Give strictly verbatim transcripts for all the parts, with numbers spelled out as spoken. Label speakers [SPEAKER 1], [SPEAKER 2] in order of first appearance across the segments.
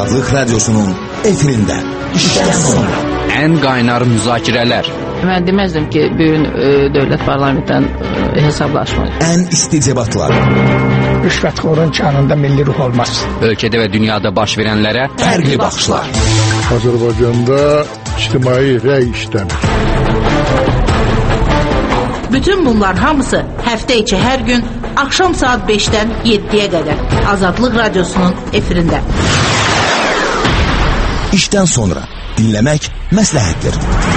[SPEAKER 1] Azadlıq Radyosu'nun efirində işdən sonra
[SPEAKER 2] ən qaynar müzakirələr.
[SPEAKER 3] Mən deməzdim ki, bu gün e, dövlət parlamentdən e, hesablaşmayır.
[SPEAKER 1] Ən isti debatlar.
[SPEAKER 4] Rüşvətxorun canında milli ruh olmaz.
[SPEAKER 2] Ölkədə və dünyada baş verənlərə
[SPEAKER 1] fərqli baxışlar.
[SPEAKER 5] Azərbaycanda ictimai rəy işləmir.
[SPEAKER 6] Bütün bunlar hamısı həftə içi hər gün axşam saat beşdən yeddiyə qədər Azadlıq Radyosu'nun efirində.
[SPEAKER 1] İşdən sonra dinləmək məsləhətdir.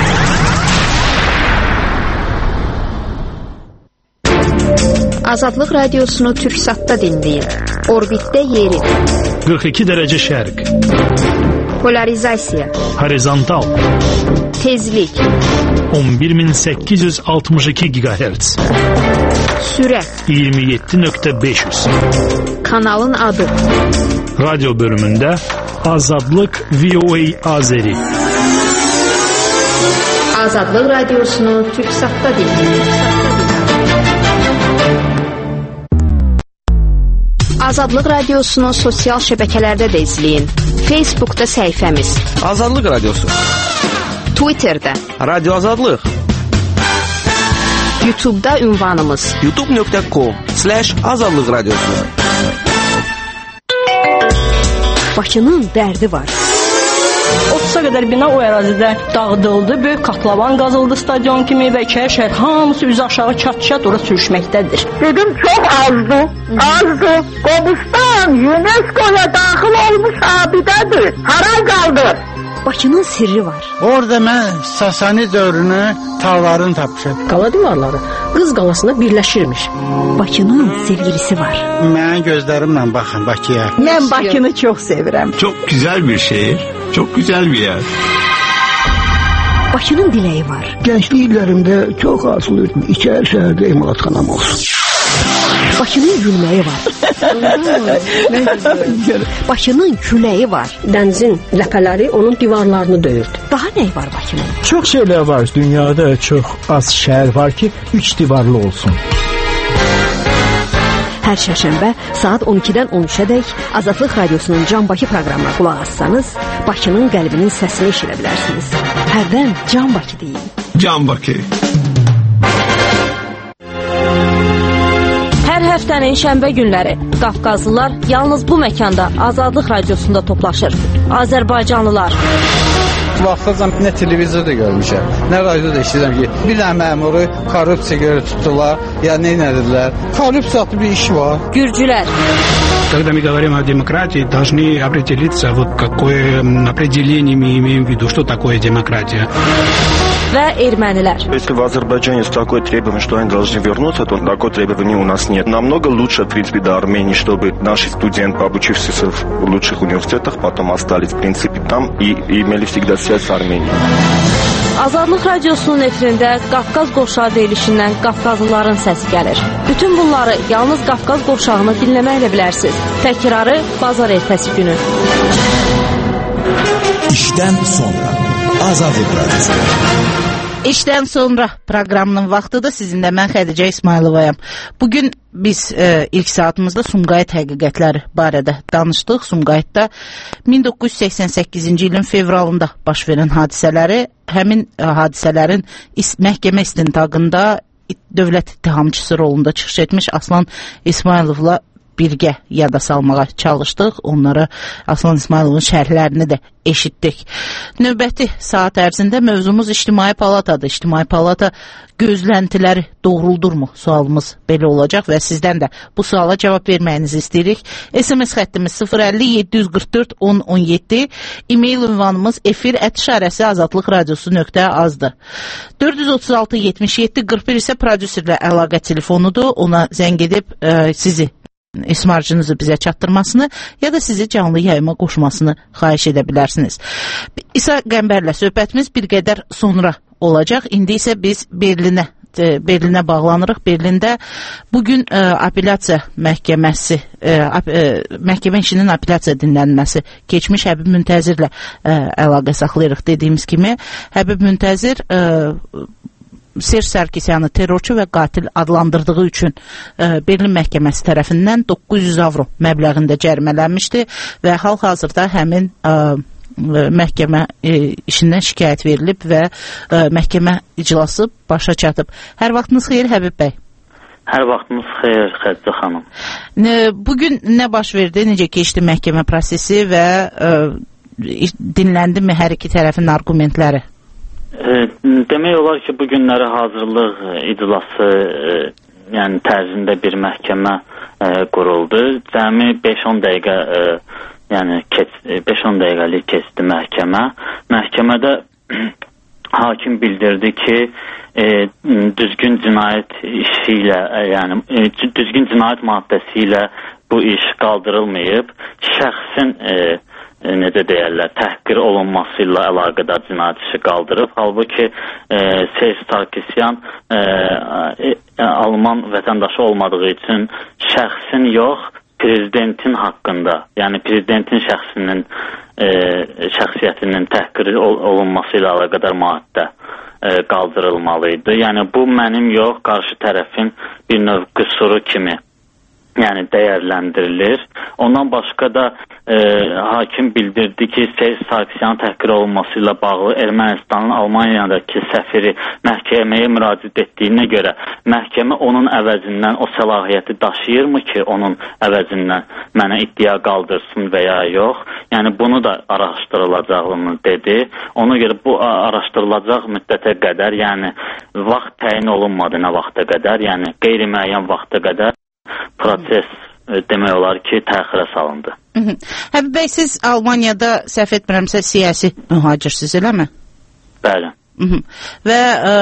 [SPEAKER 7] Azadlıq Radiosunu Türksat'ta dinləyin. Orbitdə yeri.
[SPEAKER 8] qırx iki dərəcə şərq.
[SPEAKER 7] Polarizasiya.
[SPEAKER 8] Horizontal.
[SPEAKER 7] Tezlik.
[SPEAKER 8] on bir min səkkiz yüz altmış iki gigahertz.
[SPEAKER 7] Sürət.
[SPEAKER 8] iyirmi yeddi nöqtə beş yüz.
[SPEAKER 7] Kanalın adı.
[SPEAKER 8] Radyo bölümündə Azadlıq V O A Azeri.
[SPEAKER 7] Azadlıq Radiosunu Türksat'ta dinləyin. Azadlıq Radiosunu sosial şəbəkələrdə də izləyin. Facebook'da səhifəmiz
[SPEAKER 9] Azadlıq Radiosu,
[SPEAKER 7] Twitter'da
[SPEAKER 9] Radyo Azadlıq,
[SPEAKER 7] YouTube'da ünvanımız
[SPEAKER 9] youtube nöqtə com slash azadlıq radyosu.
[SPEAKER 7] Bakının dərdi var.
[SPEAKER 10] otuza qədər bina o ərazidə dağıdıldı. Böyük katlavan qazıldı stadion kimi və iki şəhər hamısı üzü aşağı çat-çat ora sürüşməkdədir.
[SPEAKER 11] Dedim çox azdı, azdı. Qobustan UNESCO'ya daxil olmuş abidədir. Hara qaldı?
[SPEAKER 7] Bakının sirri var.
[SPEAKER 12] Orada mən Sasani dövrünü tağlarını tapmışam.
[SPEAKER 13] Qala divarları Qız qalasına birləşirmiş.
[SPEAKER 7] Bakının sevgilisi var.
[SPEAKER 12] Mən gözlərimlə baxın Bakıya.
[SPEAKER 14] Mən Bakını çox sevirəm.
[SPEAKER 15] Çok güzel bir şehir, çok güzel bir yer.
[SPEAKER 7] Bakının diləyi var.
[SPEAKER 16] Gənclik illərimdə çox arzulayırdım. İçəri şəhərdə emalatxanam olsun.
[SPEAKER 7] Bakının gülməyi var. Bakının küləyi var.
[SPEAKER 13] Dənizin ləpələri onun divarlarını döyürdü.
[SPEAKER 7] Daha nə var Bakının?
[SPEAKER 17] Çox şeylər var. Dünyada çox az şəhər var ki, üç divarlı olsun.
[SPEAKER 7] Hər şərşənbə saat on ikidən on üçədək Azadlıq Radiosunun Can Bakı proqramına qulaq assanız, Bakının qəlbinin səsini eşidə bilərsiniz. Hərdən Can Bakı deyin.
[SPEAKER 15] Can Bakı.
[SPEAKER 18] Hər həftənin şənbə günləri Qafqazlılar yalnız bu məkanda Azadlıq Radiosunda toplaşır. Azərbaycanlılar.
[SPEAKER 12] Vaxtacan nə televizorda görmüşəm, nə radioda eşidirəm ki, bir dənə məmuru korrupsiya görə tutdular, ya nə edildilər. Korrupsiya bir iş var.
[SPEAKER 18] Gürcülər.
[SPEAKER 19] Когда мы говорим о демократии, должны определиться, вот какое определение мы имеем в виду, что такое демократия.
[SPEAKER 18] Və ermənilər.
[SPEAKER 20] Если в Азербайджане есть такое требование, что они должны вернуться, то такое требование у нас нет. Намного лучше, в принципе, до Армении, чтобы наши студенты, обучившиеся в лучших университетах, потом остались, в принципе, там и, и имели всегда связь с Арменией.
[SPEAKER 18] Azadlıq Radiosunun efirində Qafqaz qovşağı deyilişindən Qafqazlıların səsi gəlir. Bütün bunları yalnız Qafqaz qovşağını dinləməklə bilərsiniz. Təkrarı bazar ertəsi günü.
[SPEAKER 1] İşdən sonra Azadlıq Radiosu.
[SPEAKER 6] İşdən sonra proqramının vaxtıdır. Sizinlə mən Xədicə İsmayılovayam. Bugün biz e, ilk saatımızda Sumqayıt həqiqətləri barədə danışdıq. Sumqayıtda min doqquz yüz səksən səkkizinci ilin fevralında baş verən hadisələri, həmin e, hadisələrin is məhkəmə istintaqında dövlət ittihamçısı rolunda çıxış etmiş Aslan İsmayılovla birgə yada salmağa çalışdıq. Onlara Aslan İsmayılovun şərhlərini də eşitdik. Növbəti saat ərzində mövzumuz İctimai Palatadır. İctimai Palata gözləntiləri doğruldurmu? Sualımız belə olacaq və sizdən də bu suala cavab verməyinizi istəyirik. S M S xəttimiz sıfır əlli yeddi yüz qırx dörd on on yeddi, e-mail ünvanımız efir ət işarəsi azadlıq radiosu nöqtə azdır. dörd yüz otuz altı yetmiş yeddi qırx bir isə prodüserlə əlaqə telefonudur. Ona zəng edib e, sizi ismarcınızı bizə çatdırmasını ya da sizi canlı yayıma qoşmasını xahiş edə bilərsiniz. İsa Qəmbərlə söhbətimiz bir qədər sonra olacaq. İndi isə biz Berlinə Berlinə bağlanırıq. Berlində bugün e, apellyasiya məhkəməsi e, ap, e, məhkəmə işinin apellyasiya dinlənməsi keçmiş Həbib Müntəzirlə e, əlaqə saxlayırıq dediyimiz kimi. Həbib Müntəzir e, Serj Sarkisyanı terrorçu və qatil adlandırdığı üçün e, Berlin məhkəməsi tərəfindən doqquz yüz avro məbləğində cərimələnmişdi və hal-hazırda həmin e, məhkəmə e, işindən şikayət verilib və e, məhkəmə iclası başa çatıb. Hər vaxtınız xeyir Həbib bəy.
[SPEAKER 21] Hər vaxtınız xeyir Xədicə xanım.
[SPEAKER 6] Bugün nə baş verdi, necə keçdi məhkəmə prosesi və e, dinləndi mi hər iki tərəfin argumentləri?
[SPEAKER 21] E, demək olar ki, bu günləri hazırlıq iclası e, yəni tərzində bir məhkəmə e, quruldu. Cəmi beş on dəqiqə e, yəni beş on dəqiqəlik keçdi məhkəmə. Məhkəmədə hakim bildirdi ki, E, düzgün cinayət işi ilə, e, yəni e, düzgün cinayət maddəsi ilə bu iş qaldırılmayıb, şəxsin e, e, necə deyərlər, təhqir olunması ilə əlaqədar cinayət işi qaldırıb. Halbuki e, Serj Sarkisyan e, e, Alman vətəndaşı olmadığı üçün şəxsin yox, prezidentin haqqında, yəni prezidentin şəxsinin e, şəxsiyyətinin təhqir olunması ilə əlaqədar maddə qaldırılmalıydı. Yəni bu mənim yox, qarşı tərəfin bir növ qüsuru kimi yəni dəyərləndirilir. Ondan başqa da e, hakim bildirdi ki, Serj Sarkisyanın təhqir olunması ilə bağlı Ermənistanın Almaniyadakı səfiri məhkəməyə müraciət etdiyinə görə məhkəmə onun əvəzindən o səlahiyyəti daşıyırmı ki, onun əvəzindən mənə iddia qaldırsın və ya yox. Yəni bunu da araşdırılacağını dedi. Ona görə bu araşdırılacaq müddətə qədər, yəni vaxt təyin olunmadı nə vaxta qədər, yəni qeyri-müəyyən vaxta qədər proses demək olar ki, təxirə salındı.
[SPEAKER 6] Həbib bəy, siz Almaniyada səhv etmirəmsə siyasi mühacirsiz, eləmi?
[SPEAKER 21] Bəli.
[SPEAKER 6] Hı -hı. Və ə,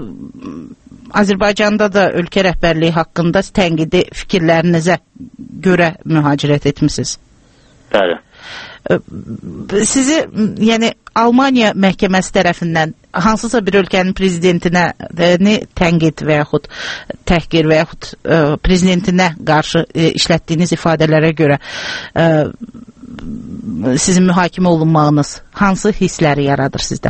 [SPEAKER 6] Azərbaycanda da ölkə rəhbərliyi haqqında tənqidi fikirlərinizə görə mühacirət etmisiniz.
[SPEAKER 21] Bəli.
[SPEAKER 6] Sizi, yəni Almaniya məhkəməsi tərəfindən hansısa bir ölkənin prezidentinə tənqid və yaxud təhqir və yaxud ə, prezidentinə qarşı ə, işlətdiyiniz ifadələrə görə ə, sizin mühakimə olunmağınız hansı hissləri yaradır sizdə?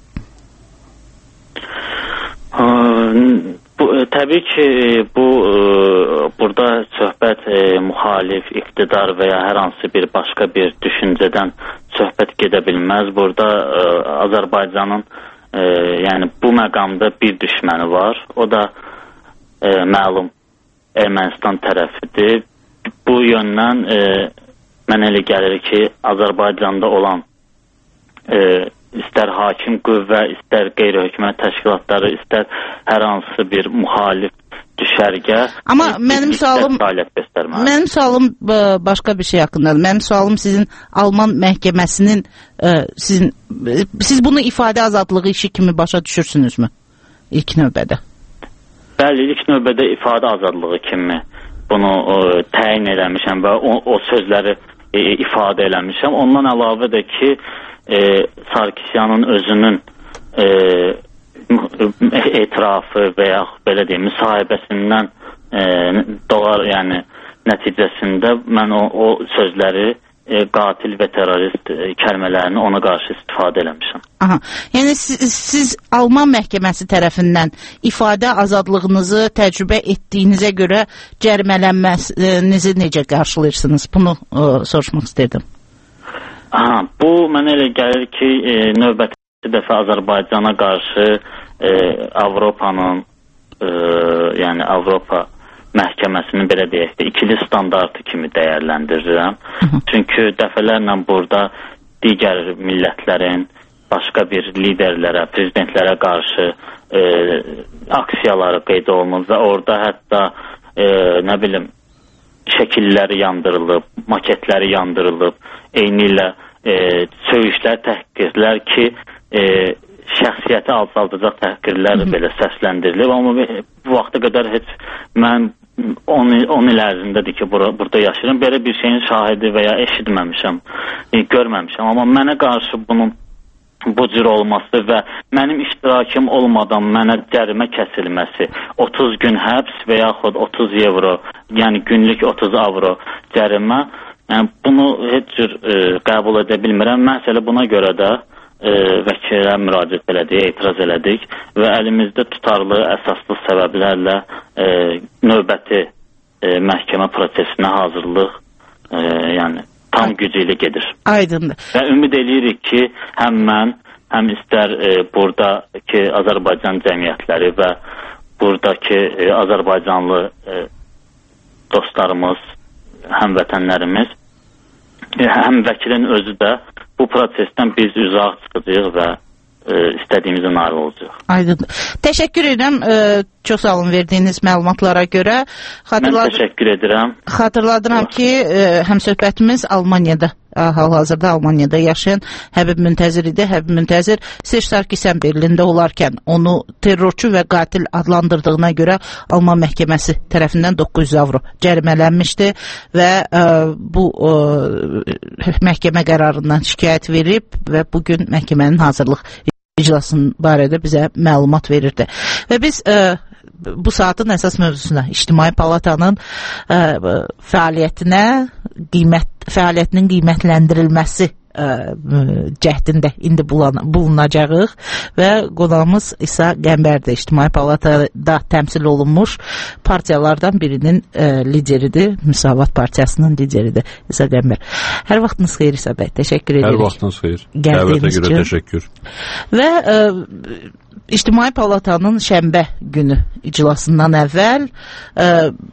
[SPEAKER 21] Bu, təbii ki, bu burada söhbət e, müxalif, iqtidar və ya hər hansı bir başqa bir düşüncədən söhbət gedə bilməz. Burada e, Azərbaycanın e, yəni bu məqamda bir düşməni var. O da e, məlum Ermənistan tərəfidir. Bu yöndən e, mənə elə gəlir ki, Azərbaycanda olan e, istər hakim qüvvə, istər qeyri-hökumət təşkilatları, istər hər hansı bir müxalif düşərgə.
[SPEAKER 6] Amma mənim sualım mənim sualım başqa bir şey haqqındadır. Mənim sualım sizin Alman məhkəməsinin sizin siz bunu ifadə azadlığı işi kimi başa düşürsünüzmü? İlk növbədə.
[SPEAKER 21] Bəli, ilk növbədə ifadə azadlığı kimi bunu o, təyin eləmişəm və o, o sözləri e, ifadə eləmişəm. Ondan əlavə də ki, E, Sarkisyanın özünün e, etirafı və ya belə deyim, müsahibəsindən e, doğar, yəni nəticəsində mən o, o sözləri e, qatil və terrorist e, kəlmələrini ona qarşı istifadə eləmişəm.
[SPEAKER 6] Aha. Yəni siz, siz Alman məhkəməsi tərəfindən ifadə azadlığınızı təcrübə etdiyinizə görə cərimələnmənizi necə qarşılayırsınız? Bunu e, soruşmaq istedim.
[SPEAKER 21] Aha, bu mənə elə gəlir ki, e, növbəti dəfə Azərbaycana qarşı e, Avropanın e, yəni Avropa məhkəməsinin belə deyək də ikili standartı kimi dəyərləndirirəm. Çünki dəfələrlə burada digər millətlərin başqa bir liderlərə, prezidentlərə qarşı e, aksiyaları qeyd olunur və orada hətta e, nə bilim şəkilləri yandırılıb, maketləri yandırılıb, eyni ilə e, söyüşlər, təhqirlər ki, e, şəxsiyyəti alçaldacaq təhqirlər belə səsləndirilib. Amma bu vaxta qədər heç mən on il ərzindədir ki, bura, burada yaşayıram, belə bir şeyin şahidi və ya eşitməmişəm, e, görməmişəm. Amma mənə qarşı bunun bu cür olması və mənim iştirakım olmadan mənə cərimə kəsilməsi, otuz gün həbs və yaxud otuz evro, yəni günlük otuz avro cərimə, yəni bunu heç cür e, qəbul edə bilmirəm. Məsələ buna görə də e, vəkilə müraciət elədik, etiraz elədik və əlimizdə tutarlı, əsaslı səbəblərlə e, növbəti e, məhkəmə prosesinə hazırlıq e, yəni tam gücü ilə gedir.
[SPEAKER 6] Aydındır.
[SPEAKER 21] Və ümid edirik ki, həm mən, həm istər e, buradakı Azərbaycan cəmiyyətləri və buradakı e, Azərbaycanlı e, dostlarımız, həmvətənlərimiz, e, həm vəkilin özü də bu prosesdən biz uzaq çıxacağıq və e, istədiyimizə nail olacaq.
[SPEAKER 6] Aydındır. Təşəkkür edirəm. E, çox sağ olun verdiyiniz məlumatlara görə.
[SPEAKER 21] Xatırlad... Mən təşəkkür edirəm.
[SPEAKER 6] Xatırladıram ki, e, həmsöhbətimiz Almaniyada, hal-hazırda Almaniyada yaşayan Həbib Müntəzir idi. Həbib Müntəzir Serj Sarkisyan Berlində olarkən onu terrorçu və qatil adlandırdığına görə Alman məhkəməsi tərəfindən doqquz yüz avro cərimələnmişdi və ə, bu ə, məhkəmə qərarından şikayət verib və bugün məhkəmənin hazırlıq iclasının barədə bizə məlumat verirdi. Və biz ə, bu saatın əsas mövzusuna, İctimai Palatanın ə, fəaliyyətinə, qiymət fəaliyyətinin qiymətləndirilməsi ə, cəhdində indi bulunacağıq və qonağımız İsa Qəmbərdir. İctimai Palatada təmsil olunmuş partiyalardan birinin ə, lideridir, Müsavat Partiyasının lideridir İsa Qəmbər. Hər vaxtınız xeyir İsa bəy, təşəkkür edirik.
[SPEAKER 3] Hər vaxtınız xeyir. Dəvətə görə təşəkkür.
[SPEAKER 6] Və ə, İctimai Palatanın şənbə günü iclasından əvvəl ə,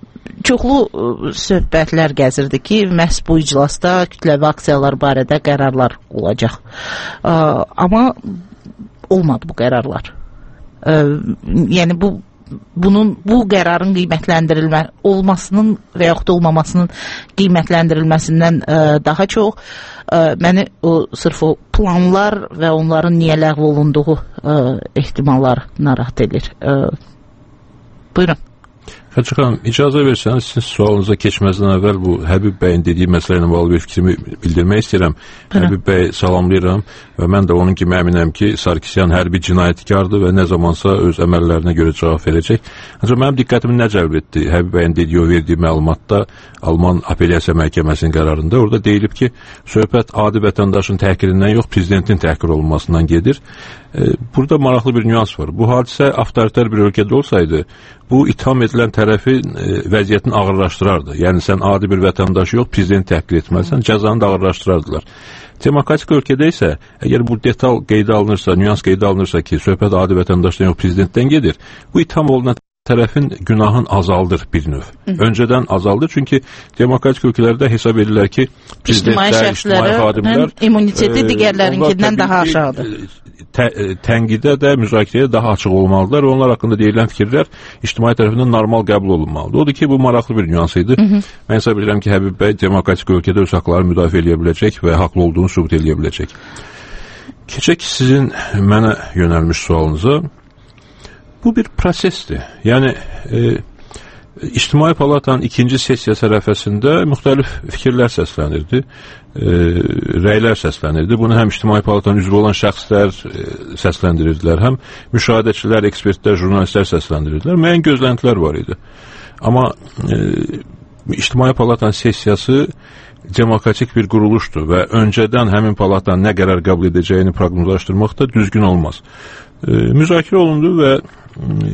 [SPEAKER 6] çoxlu söhbətlər gəzirdi ki, məhz bu iclasda kütləvi aksiyalar barədə qərarlar olacaq. Ə, amma olmadı bu qərarlar. Ə, yəni bu bunun bu qərarın qiymətləndirilmə olmasının və yaxud da olmamasının qiymətləndirilməsindən ə, daha çox ə, məni o sırf o planlar və onların niyə ləğv olunduğu ə, ehtimallar narahat edir. Ə, buyurun.
[SPEAKER 3] Xəçə xanım, icazə versəniz, sizin sualınıza keçməzdən əvvəl bu Həbib bəyin dediyi məsələ ilə bağlı bir fikrimi bildirmək istəyirəm. Buyurun. Həbib bəy salamlayıram və mən də onun kimi əminəm ki, Sarkisyan hərbi cinayətkardır və nə zamansa öz əməllərinə görə cavab verəcək. Ancaq mənim diqqətimi nə cəlb etdi? Həbib bəyin dediyi, o verdiyi məlumatda Alman Apellyasiya Məhkəməsinin qərarında orada deyilib ki, söhbət adi vətəndaşın təhqirindən yox, prezidentin təhqir olunmasından gedir. Burada maraqlı bir nüans var. Bu hadisə avtoritar bir ölkədə olsaydı, bu itham edilən tərəfin vəziyyətini ağırlaşdırardı. Yəni sən adi bir vətəndaşı yox, prezidenti təhqir etməlisən, cəzanı da ağırlaşdırardılar. Demokratik ölkədə isə, əgər bu detal qeydə alınırsa, nüans qeydə alınırsa ki, söhbət adi vətəndaşdan yox, prezidentdən gedir, bu itham olunan tərəfin günahın azaldır bir növ. Hı. Öncədən azaldır, çünki demokratik ölkələrdə hesab edirlər ki, prezidentlər, ictimai xadimlər
[SPEAKER 6] immuniteti digərlərinkindən daha aşağıdır.
[SPEAKER 3] Tə, tənqidə də, müzakirəyə daha açıq olmalıdırlar və onlar haqqında deyilən fikirlər ictimai tərəfindən normal qəbul olunmalıdır. Odur ki, bu maraqlı bir nüans idi. Hı -hı. Mən hesab edirəm ki, Həbib bəy demokratik ölkədə öz haqlarını müdafiə edə biləcək və haqlı olduğunu sübut edə biləcək. Keçək sizin mənə yönəlmiş sualınıza. Bu bir prosesdir. Yəni, e, İctimai Palatanın ikinci sessiyası ərəfəsində müxtəlif fikirlər səslənirdi, e, rəylər səslənirdi. Bunu həm İctimai Palatanın üzvü olan şəxslər e, səsləndirdilər, həm müşahidəçilər, ekspertlər, jurnalistlər səsləndirdilər. Müəyyən gözləntilər var idi. Amma e, İctimai Palatanın sessiyası demokratik bir quruluşdur və öncədən həmin palatanın nə qərar qəbul edəcəyini proqnozlaşdırmaq da düzgün olmaz. E, müzakirə olundu və e,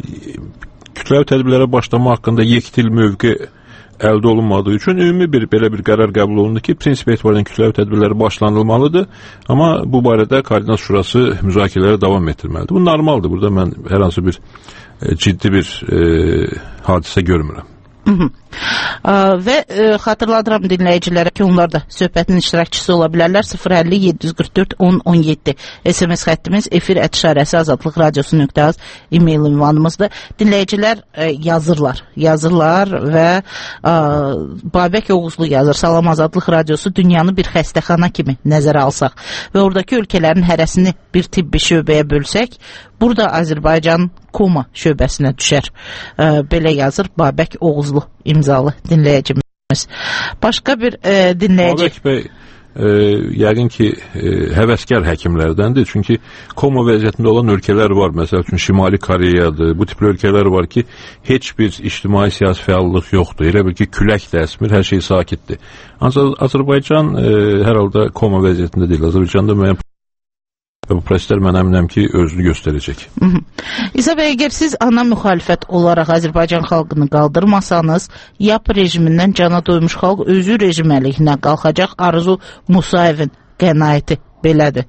[SPEAKER 3] kütləvi tədbirlərə başlama haqqında yekdil mövqe əldə olunmadığı üçün ümumi bir belə bir qərar qəbul olundu ki, prinsip etibarən kütləvi tədbirlərə başlanılmalıdır, amma bu barədə Koordinat Şurası müzakirələrə davam etdirməlidir. Bu normaldır. Burada mən hər hansı bir e, ciddi bir e, hadisə görmürəm.
[SPEAKER 6] Hı -hı. Ə, və ə, xatırladıram dinləyicilərə ki, onlar da söhbətin iştirakçısı ola bilərlər. sıfır əlli yeddi yüz qırx dörd on on yeddi S M S xəttimiz, efir ət işarəsi azadlıq radiosu nöqtə az e-mail ünvanımızdır. Dinləyicilər ə, yazırlar, yazırlar və ə, Babək Oğuzlu yazır. Salam, Azadlıq radiosu dünyanı bir xəstəxana kimi nəzərə alsaq və oradakı ölkələrin hərəsini bir tibbi şöbəyə bölsək, burada Azərbaycan koma şöbəsinə düşər. Ə, belə yazır Babək Oğuzlu imzalı dinləyicimiz. Başqa bir e, dinləyici.
[SPEAKER 3] Babək bəy, e, yəqin ki, e, həvəskar həkimlərdəndir. Çünki koma vəziyyətində olan ölkələr var. Məsəl üçün Şimali Koreyadır. Bu tipli ölkələr var ki, heç bir ictimai siyasi fəallıq yoxdur. Elə bil ki, külək də əsmir, hər şey sakitdir. Ancaq Azərbaycan e, hər halda koma vəziyyətində deyil. Azərbaycanda müəyyən və bu proseslər mən əminəm ki, özünü göstərəcək.
[SPEAKER 6] İsa bəy, əgər siz ana müxalifət olaraq Azərbaycan xalqını qaldırmasanız, YAP rejimindən cana doymuş xalq özü rejim əleyhinə qalxacaq. Arzu Musayevin qənaəti belədir.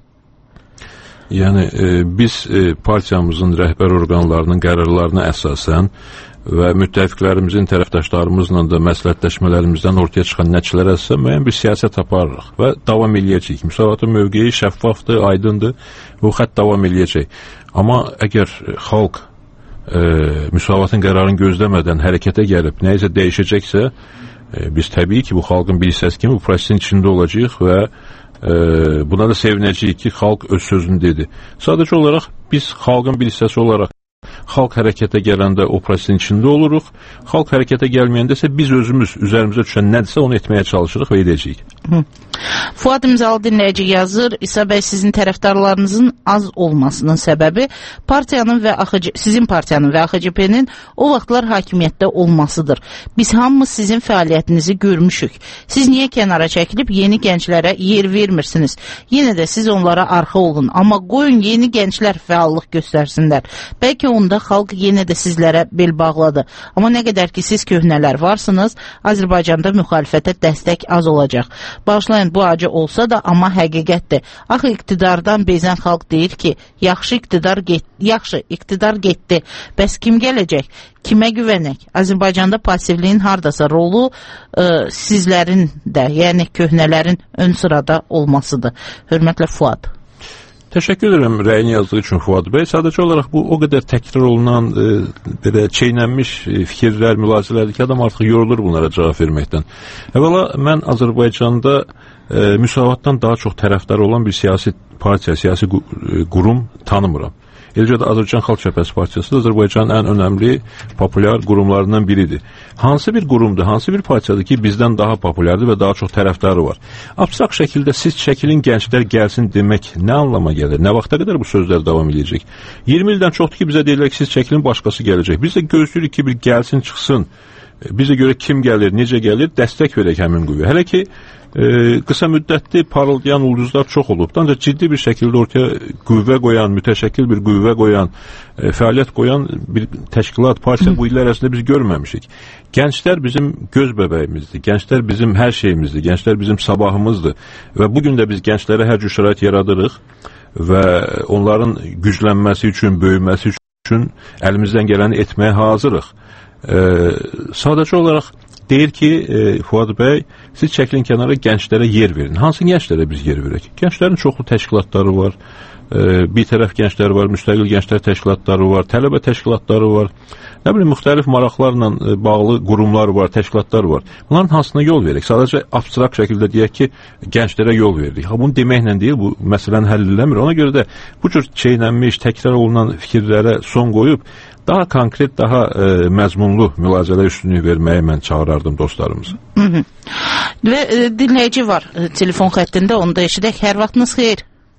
[SPEAKER 3] Yəni e, biz e, partiyamızın rəhbər orqanlarının qərarlarına əsasən və müttəfiqlərimizin, tərəfdaşlarımızla da məsləhətləşmələrimizdən ortaya çıxan nəticələr əsasən müəyyən bir siyasət aparırıq və davam eləyəcək. Müsavatın mövqeyi şəffafdır, aydındır, bu xətt davam eləyəcək. Amma əgər xalq e, müsavatın qərarını gözləmədən hərəkətə gəlib nəyisə dəyişəcəksə, e, biz təbii ki, bu xalqın bir hissəsi kimi bu prosesin içində olacağıq və e, buna da sevinəcəyik ki, xalq öz sözünü dedi. Sadəcə olaraq biz xalqın bir hissəsi olaraq xalq hərəkətə gələndə o prosesin içində oluruq. Xalq hərəkətə gəlməyəndə isə biz özümüz üzərimizə düşən nədirsə onu etməyə çalışırıq və edəcəyik.
[SPEAKER 6] Hı. Fuad İmzalı dinləyici yazır. İsa bəy, sizin tərəfdarlarınızın az olmasının səbəbi partiyanın və A X C, sizin partiyanın və A X C P-nin o vaxtlar hakimiyyətdə olmasıdır. Biz hamımız sizin fəaliyyətinizi görmüşük. Siz niyə kənara çəkilib yeni gənclərə yer vermirsiniz? Yenə də siz onlara arxa olun. Amma qoyun yeni gənclər fəallıq göstərsinlər. Bəlkə onda xalq yenə də sizlərə bel bağladı. Amma nə qədər ki siz köhnələr varsınız, Azərbaycanda müxalifətə dəstək az olacaq. Bağışlayın, bu acı olsa da, amma həqiqətdir. Axı iqtidardan bezən xalq deyir ki, yaxşı iqtidar get, yaxşı iqtidar getdi. Bəs kim gələcək? Kimə güvənək? Azərbaycanda passivliyin hardasa rolu e, sizlərin də, yəni köhnələrin ön sırada olmasıdır. Hörmətlə Fuad.
[SPEAKER 3] Təşəkkür edirəm rəyini yazdığı üçün Fuad bəy. Sadəcə olaraq bu o qədər təkrar olunan e, belə çeynənmiş e, fikirlər, mülahizələrdir ki, adam artıq yorulur bunlara cavab verməkdən. Əvvəla mən Azərbaycanda e, müsavatdan daha çox tərəfdar olan bir siyasi partiya, siyasi qurum tanımıram. Eləcə də Azərbaycan Xalq Cəbhəsi Partiyası da Azərbaycanın ən önəmli, populyar qurumlarından biridir. Hansı bir qurumdur, hansı bir partiyadır ki, bizdən daha populyardır və daha çox tərəfdarı var? Abstrakt şəkildə siz çəkilin, gənclər gəlsin demək nə anlama gəlir? Nə vaxta qədər bu sözlər davam edəcək? iyirmi ildən çoxdur ki, bizə deyirlər ki, siz çəkilin, başqası gələcək. Biz də gözləyirik ki, bir gəlsin, çıxsın. Bizə görə kim gəlir, necə gəlir, dəstək verək həmin qüvvəyə. Hələ ki, e, qısa müddətli parıldayan ulduzlar çox olub. Ancaq ciddi bir şəkildə ortaya qüvvə qoyan, mütəşəkkil bir qüvvə qoyan, e, fəaliyyət qoyan bir təşkilat, partiya bu illər ərzində biz görməmişik. Gənclər bizim göz bəbəyimizdir, gənclər bizim hər şeyimizdir, gənclər bizim sabahımızdır və bugün də biz gənclərə hər cür şərait yaradırıq və onların güclənməsi üçün, böyüməsi üçün əlimizdən gələni etməyə hazırıq. Ee, sadəcə olaraq deyir ki, e, Fuad bəy, siz çəkilin kənara, gənclərə yer verin. Hansı gənclərə biz yer verək? Gənclərin çoxlu təşkilatları var, e, bir tərəf gənclər var, müstəqil gənclər təşkilatları var, tələbə təşkilatları var, nə bilim, müxtəlif maraqlarla e, bağlı qurumlar var, təşkilatlar var. Bunların hansına yol verək? Sadəcə abstrakt şəkildə deyək ki, gənclərə yol veririk. Ha, bunu deməklə deyil, bu məsələni həll eləmir. Ona görə də bu cür çeynənmiş, təkrar olunan fikirlərə son qoyub, daha konkret, daha e, məzmunlu mülahizələr üstünlüyü verməyə mən çağırardım dostlarımızı. Hı -hı.
[SPEAKER 6] Və e, dinləyici var e, telefon xəttində, onu da eşidək. Hər vaxtınız xeyir.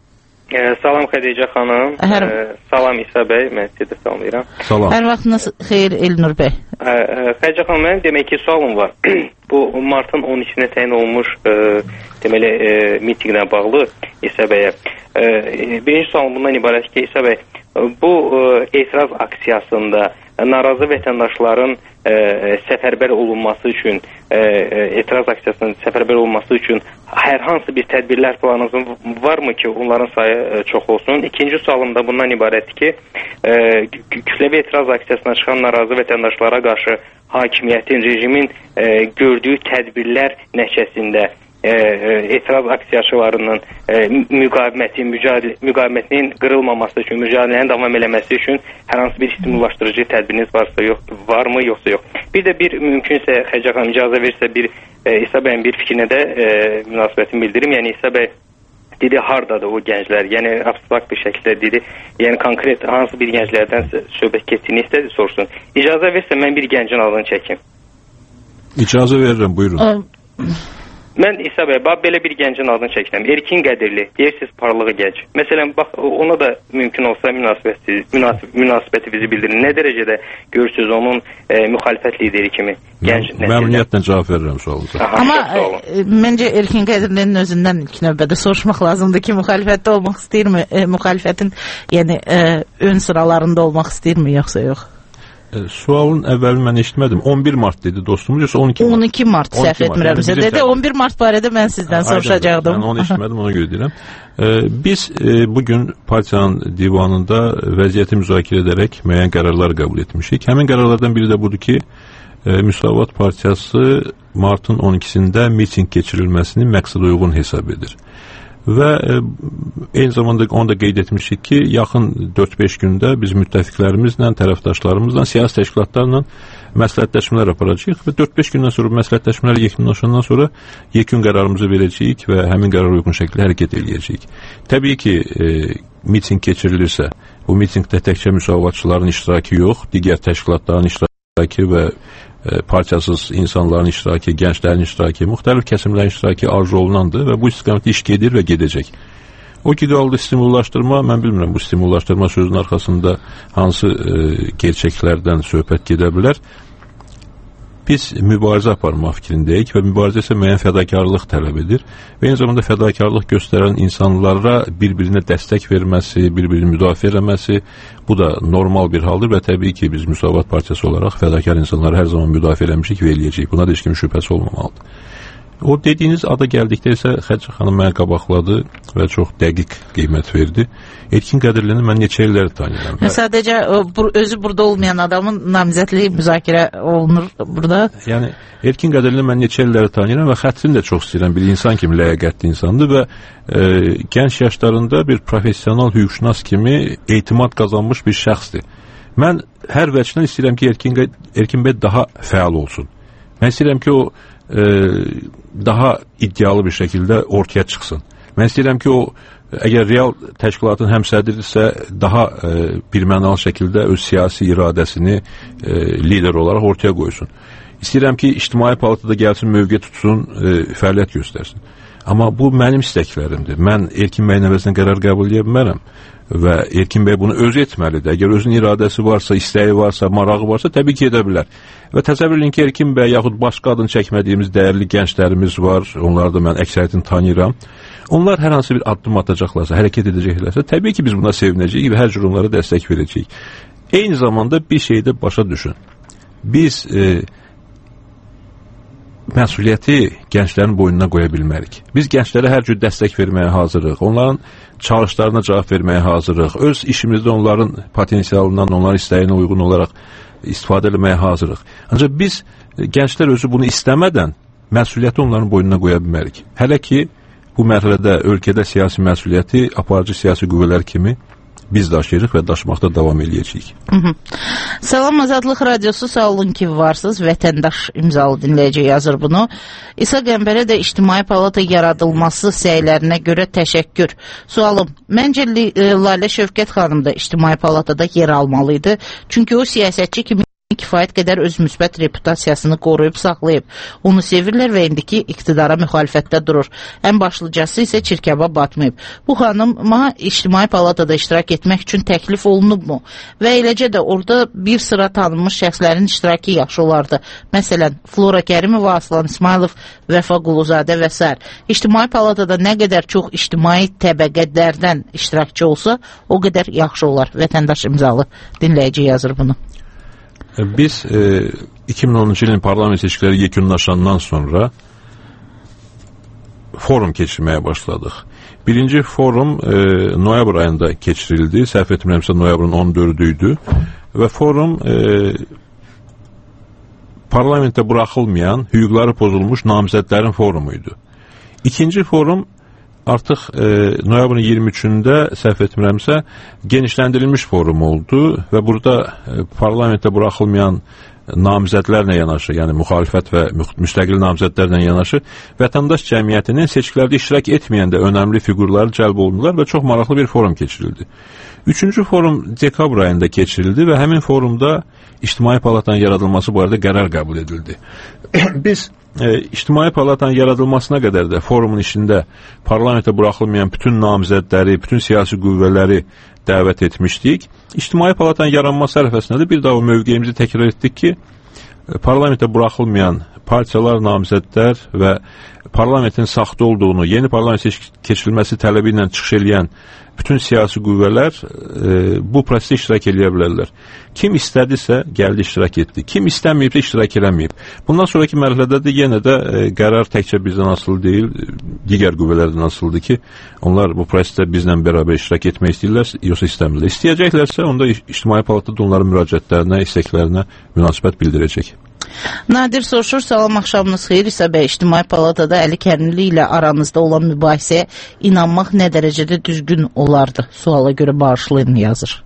[SPEAKER 4] E, salam Xədicə xanım. Hər... E, salam İsa bəy, mən sizə də salamlayıram.
[SPEAKER 3] Salam.
[SPEAKER 6] Hər vaxtınız xeyir Elnur bəy.
[SPEAKER 4] E, e, Xədicə xanım, mənim demək ki, sualım var. Bu martın on ikinə təyin olmuş e, deməli e, mitinqlə bağlı İsa bəyə. E, birinci sualım bundan ibarət ki, İsa bəy, bu e, etiraz aksiyasında narazı vətəndaşların e, səfərbər olunması üçün, e, etiraz aksiyasının səfərbər olunması üçün hər hansı bir tədbirlər planınız varmı ki, onların sayı e, çox olsun? İkinci sualım da bundan ibarətdir ki, e, kütləvi etiraz aksiyasına çıxan narazı vətəndaşlara qarşı hakimiyyətin, rejimin e, gördüyü tədbirlər nəticəsində E, e, etiraz aksiyaçılarının e, müqaviməti, müqavimətinin qırılmaması üçün, mücadilənin davam eləməsi üçün hər hansı bir stimullaşdırıcı tədbiriniz varsa, yox, var mı, yoxsa yox. Bir də bir mümkünsə, Xədicə xanım icazə verirsə, bir e, İsa bəyin bir fikrinə də e, münasibətimi bildirim. Yəni İsa bəy dedi, hardadır o gənclər? Yəni abstrakt bir şəkildə dedi, yəni konkret hansı bir gənclərdən söhbət getdiyini istədi, sorsun. İcazə verirsə, mən bir gəncin adını çəkim.
[SPEAKER 3] İcazə verirəm, buyurun.
[SPEAKER 4] mən İsa bəy, bax belə bir gəncin adını çəkirəm. Erkin Qədirli, deyirsiniz parlağı gənc. Məsələn, bax ona da mümkün olsa münasibəti, münasib, münasibəti bizi bildirin. Nə dərəcədə görürsünüz onun e, müxalifət lideri kimi gənc nəsildə?
[SPEAKER 3] Məmnuniyyətlə cavab verirəm sualınıza.
[SPEAKER 6] Amma e, məncə Erkin Qədirlinin özündən ilk növbədə soruşmaq lazımdır ki, müxalifətdə olmaq istəyirmi? E, müxalifətin yəni e, ön sıralarında olmaq istəyirmi, yoxsa yox?
[SPEAKER 3] Sualın əvvəli mən eşitmədim. on bir mart dedi dostumuz, yoxsa on iki mart?
[SPEAKER 6] on iki mart səhv etmirəmsə dedi. on bir mart barədə mən sizdən soruşacaqdım.
[SPEAKER 3] Mən onu eşitmədim, ona görə deyirəm. Biz bugün partiyanın divanında vəziyyəti müzakirə edərək müəyyən qərarlar qəbul etmişik. Həmin qərarlardan biri də budur ki, Müsavat Partiyası martın on ikisində miting keçirilməsini məqsəd uyğun hesab edir. Və e, eyni zamanda onu da qeyd etmişik ki, yaxın dörd beş gündə biz müttəfiqlərimizlə, tərəfdaşlarımızla, siyasi təşkilatlarla məsləhətləşmələr aparacağıq və dörd beş gündən sonra məsləhətləşmələr yekunlaşandan sonra yekun qərarımızı verəcəyik və həmin qərara uyğun şəkildə hərəkət edəcəyik. Təbii ki, e, miting keçirilirsə, bu mitingdə təkcə müsavatçıların iştirakı yox, digər təşkilatların iştirakı və partiyasız insanların iştirakı, gənclərin iştirakı, müxtəlif kəsimlərin iştirakı arzu olunandır və bu istiqamətdə iş gedir və gedəcək. O gidialda stimullaşdırma, mən bilmirəm bu stimullaşdırma sözünün arxasında hansı e, gerçəklərdən söhbət gedə bilər. Biz mübarizə aparmaq fikrindəyik və mübarizə isə müəyyən fədakarlıq tələb edir və eyni zamanda fədakarlıq göstərən insanlara bir-birinə dəstək verməsi, bir-birini müdafiə eləməsi, bu da normal bir haldır və təbii ki, biz Müsavat Partiyası olaraq fədakar insanları hər zaman müdafiə eləmişik və eləyəcəyik. Buna da heç kimin şübhəsi olmamalıdır. O dediyiniz ada gəldikdə isə Xədicə xanım mənə qabaqladı və çox dəqiq qiymət verdi. Erkin Qədirlini mən neçə illəri tanıyıram.
[SPEAKER 6] Sadəcə bu, özü burada olmayan adamın namizədliyi müzakirə olunur burada.
[SPEAKER 3] Yəni Erkin Qədirlini mən neçə illəri tanıyıram və Xətrini də çox istəyirəm. Bir insan kimi ləyaqətli insandır və e, gənc yaşlarında bir professional hüquqşünas kimi etimad qazanmış bir şəxsdir. Mən hər vəcdən istəyirəm ki, Erkin, Erkin bəy daha fəal olsun. Mən istəyirəm ki, o e, daha iddialı bir şəkildə ortaya çıxsın. Mən istəyirəm ki, o əgər real təşkilatın həmsədridirsə, daha e, birmənalı şəkildə öz siyasi iradəsini e, lider olaraq ortaya qoysun. İstəyirəm ki, ictimai palatada gəlsin, mövqe tutsun, e, fəaliyyət göstərsin. Amma bu mənim istəklərimdir. Mən Erkin bəyin əvəzinə qərar qəbul edə bilmərəm və Erkin bəy bunu özü etməlidir. Əgər özünün iradəsi varsa, istəyi varsa, marağı varsa, təbii ki, edə bilər. Və təsəvvür edin ki, Erkin bəy yaxud başqa adını çəkmədiyimiz dəyərli gənclərimiz var, onları da mən əksəriyyətini tanıyıram. Onlar hər hansı bir addım atacaqlarsa, hərəkət edəcəklərsə, təbii ki, biz buna sevinəcəyik və hər cür onlara dəstək verəcəyik. Eyni zamanda bir şeyi də başa düşün. Biz e, məsuliyyəti gənclərin boynuna qoya bilmərik. Biz gənclərə hər cür dəstək verməyə hazırıq. Onların çalışlarına cavab verməyə hazırıq. Öz işimizdə onların potensialından, onların istəyinə uyğun olaraq istifadə etməyə hazırıq. Ancaq biz gənclər özü bunu istəmədən məsuliyyəti onların boynuna qoya bilmərik. Hələ ki, bu mərhələdə ölkədə siyasi məsuliyyəti aparıcı siyasi qüvvələr kimi biz daşıyırıq və daşımaqda davam eləyəcəyik.
[SPEAKER 6] Salam Azadlıq Radiosu, sağ olun ki varsınız. Vətəndaş imzalı dinləyici yazır bunu. İsa Qəmbərə də İctimai Palata yaradılması səylərinə görə təşəkkür. Sualım, məncə Lalə Şövkət xanım da İctimai Palatada yer almalıydı. Çünki o siyasətçi kimi kifayət qədər öz müsbət reputasiyasını qoruyub saxlayıb. Onu sevirlər və indiki iqtidara müxalifətdə durur. Ən başlıcası isə çirkaba batmayıb. Bu xanıma İctimai Palatada iştirak etmək üçün təklif olunubmu? Və eləcə də orada bir sıra tanınmış şəxslərin iştirakı yaxşı olardı. Məsələn, Flora Kərimova, Aslan İsmailov, Vəfa Quluzadə və s. İctimai Palatada nə qədər çox ictimai təbəqələrdən iştirakçı olsa, o qədər yaxşı olar. Vətəndaş imzalı dinləyici yazır bunu.
[SPEAKER 3] Biz e, iki min onuncu ilin parlament seçkiləri yekunlaşandan sonra forum keçirməyə başladıq. Birinci forum e, noyabr ayında keçirildi. Səhv etmirəmsə noyabrın on dördü idi və forum e, parlamentdə buraxılmayan, hüquqları pozulmuş namizədlərin forumuydu. İkinci forum artıq e, noyabrın iyirmi üçündə səhv etmirəmsə genişləndirilmiş forum oldu və burada e, parlamentdə buraxılmayan namizədlərlə yanaşı, yəni müxalifət və müstəqil namizədlərlə yanaşı vətəndaş cəmiyyətinin seçkilərdə iştirak etməyən də önəmli fiqurları cəlb olundular və çox maraqlı bir forum keçirildi. Üçüncü forum dekabr ayında keçirildi və həmin forumda İctimai Palatanın yaradılması barədə qərar qəbul edildi. Biz e, İctimai Palatanın yaradılmasına qədər də forumun içində parlamentə buraxılmayan bütün namizədləri, bütün siyasi qüvvələri dəvət etmişdik. İctimai Palatanın yaranması ərəfəsində də bir daha o mövqeyimizi təkrar etdik ki, parlamentə buraxılmayan partiyalar, namizədlər və parlamentin saxta olduğunu, yeni parlament keçirilməsi tələbi ilə çıxış eləyən bütün siyasi qüvvələr e, bu prosesdə iştirak edə bilərlər. Kim istədisə gəldi iştirak etdi. Kim istəməyibsə iştirak eləməyib. Bundan sonraki mərhələdə də yenə də e, qərar təkcə bizdən asılı deyil, digər qüvvələrdən asılıdır ki, onlar bu prosesdə bizlə bərabər iştirak etmək istəyirlər, yoxsa istəmirlər. İstəyəcəklərsə, onda İctimai Palatada onların müraciətlərinə, istəklərinə münasibət bildirəcək.
[SPEAKER 6] Nadir soruşur, salam, axşamınız xeyir. İsa bəy, İctimai Palatada Əli Kərmli ilə aranızda olan mübahisəyə inanmaq nə dərəcədə düzgün olardı? Suala görə bağışlayın yazır.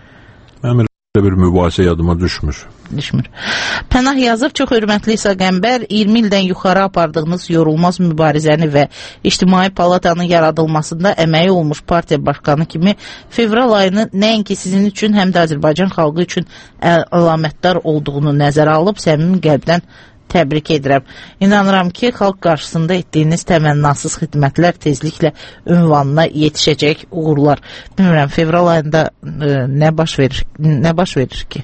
[SPEAKER 3] Mənim elə bir mübahisə yadıma düşmür.
[SPEAKER 6] Düşmür. Pənah yazır, çox hörmətli İsa Qəmbər, iyirmi ildən yuxarı apardığınız yorulmaz mübarizəni və İctimai Palatanın yaradılmasında əməyi olmuş partiya başqanı kimi fevral ayını nəinki sizin üçün, həm də Azərbaycan xalqı üçün əlamətdar olduğunu nəzərə alıb, səmimi qəlbdən təbrik edirəm. İnanıram ki, xalq qarşısında etdiyiniz təmənnasız xidmətlər tezliklə ünvanına yetişəcək, uğurlar. Bilmirəm, fevral ayında e, nə baş verir, nə baş verir ki?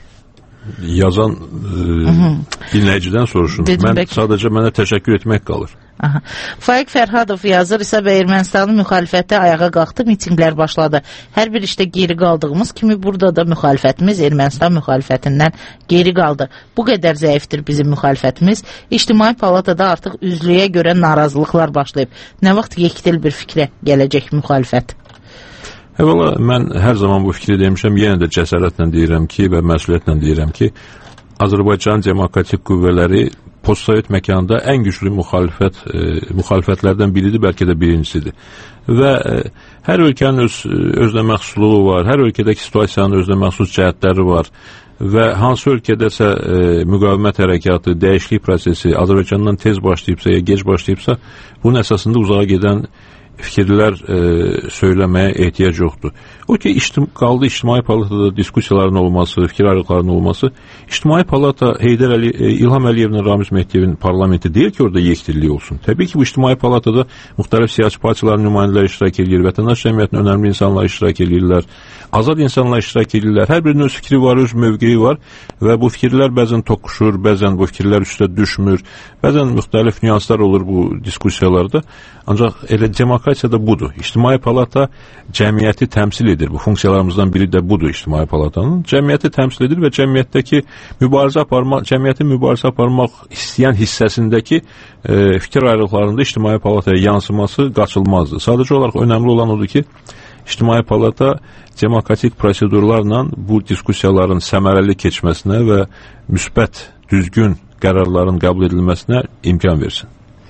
[SPEAKER 3] Yazan e, dinləyicidən soruşun.
[SPEAKER 6] Dedim,
[SPEAKER 3] Mən
[SPEAKER 6] bək...
[SPEAKER 3] sadəcə mənə təşəkkür etmək qalır.
[SPEAKER 6] Aha. Faiq Fərhadov yazır, İsa bəy, Ermənistanın müxalifəti ayağa qalxdı, mitinqlər başladı. Hər bir işdə geri qaldığımız kimi burada da müxalifətimiz Ermənistan müxalifətindən geri qaldı. Bu qədər zəifdir bizim müxalifətimiz. İctimai Palatada artıq üzlüyə görə narazılıqlar başlayıb. Nə vaxt yekdil bir fikrə gələcək müxalifət?
[SPEAKER 3] Əvvəla, mən hər zaman bu fikri demişəm, yenə də cəsarətlə deyirəm ki, və məsuliyyətlə deyirəm ki, Azərbaycan demokratik qüvvələri postsovet məkanda ən güclü müxalifət, e, müxalifətlərdən biridir, bəlkə də birincisidir. Və e, hər ölkənin öz, özünə məxsusluğu var, hər ölkədəki situasiyanın özünə məxsus cəhətləri var və hansı ölkədəsə e, müqavimət hərəkatı, dəyişiklik prosesi Azərbaycandan tez başlayıbsa ya gec başlayıbsa, bunun əsasında uzağa gedən fikirlər e, söyləməyə ehtiyac yoxdur. O ki, iştim, qaldı İctimai Palatada diskusiyaların olması, fikir ayrılıqlarının olması. İctimai Palata Heydər Əli, e, İlham Əliyevlə Ramiz Mehdiyevin parlamenti deyil ki, orada yekdillik olsun. Təbii ki, bu İctimai Palatada müxtəlif siyasi partiyaların nümayəndələri iştirak edir, vətəndaş cəmiyyətinin önəmli insanlar iştirak edirlər, azad insanlar iştirak edirlər. Hər birinin öz fikri var, öz mövqeyi var və bu fikirlər bəzən toqquşur, bəzən bu fikirlər üstə düşmür, bəzən müxtəlif nüanslar olur bu diskusiyalarda. Ancaq elə demokratiyada budur. İctimai Palata cəmiyyəti təmsil edir. Bu funksiyalarımızdan biri də budur İctimai Palatanın. Cəmiyyəti təmsil edir və cəmiyyətdəki mübarizə aparmaq, cəmiyyətin mübarizə aparmaq istəyən hissəsindəki e, fikir ayrılıqlarında İctimai Palataya yansıması qaçılmazdır. Sadəcə olaraq önəmli olan odur ki, İctimai Palata demokratik prosedurlarla bu diskusiyaların səmərəli keçməsinə və müsbət, düzgün qərarların qəbul edilməsinə imkan versin.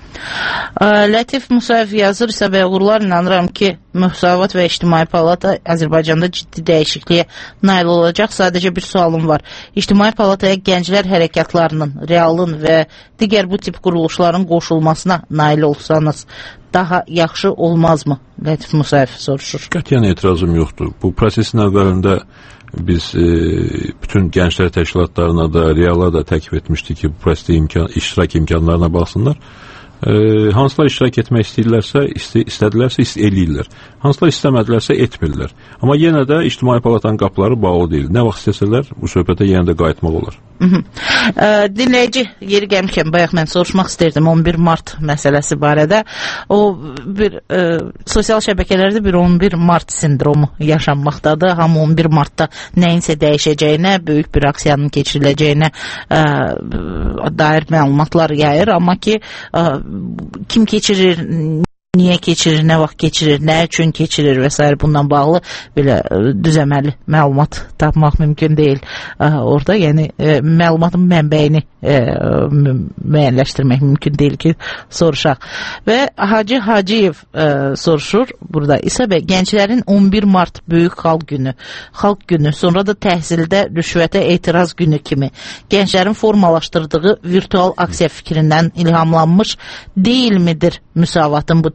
[SPEAKER 6] Lətif Musayev yazır, İsa bəy, uğurlar, inanıram ki, Müsavat və İctimai Palata Azərbaycanda ciddi dəyişikliyə nail olacaq. Sadəcə bir sualım var. İctimai Palataya gənclər hərəkatlarının, realın və digər bu tip quruluşların qoşulmasına nail olsanız daha yaxşı olmazmı? Lətif Musayev soruşur.
[SPEAKER 3] Qətiyyən etirazım yoxdur. Bu prosesin əvvəlində biz e, bütün gənclər təşkilatlarına da, reala da təklif etmişdik ki, bu prosesdə imkan, iştirak imkanlarına baxsınlar. E, hansılar iştirak etmək istəyirlərsə, isti, istədilərsə ist eləyirlər. Hansılar istəmədilərsə etmirlər. Amma yenə də İctimai Palatanın qapıları bağlı deyil. Nə vaxt istəsələr bu söhbətə yenə də qayıtmaq olar.
[SPEAKER 6] Ə, dinləyici, yeri gəlmişkən bayaq mən soruşmaq istəyirdim on bir mart məsələsi barədə. O bir ə, sosial şəbəkələrdə bir on bir mart sindromu yaşanmaqdadır. Hamı on bir martda nəyinsə dəyişəcəyinə, böyük bir aksiyanın keçiriləcəyinə ə, dair məlumatlar yayır, amma ki ə, kim keçirir, niyə keçirir, nə vaxt keçirir, nə üçün keçirir və s. bundan bağlı belə düzəməli məlumat tapmaq mümkün deyil ə, orada. Yəni ə, məlumatın mənbəyini ə, müəyyənləşdirmək mümkün deyil ki, soruşaq. Və Hacı Hacıyev ə, soruşur burada. İsa bəy, gənclərin on bir mart böyük xalq günü, xalq günü, sonra da təhsildə rüşvətə etiraz günü kimi gənclərin formalaşdırdığı virtual aksiya fikrindən ilhamlanmış deyilmidir Müsavatın bu təşkilatı?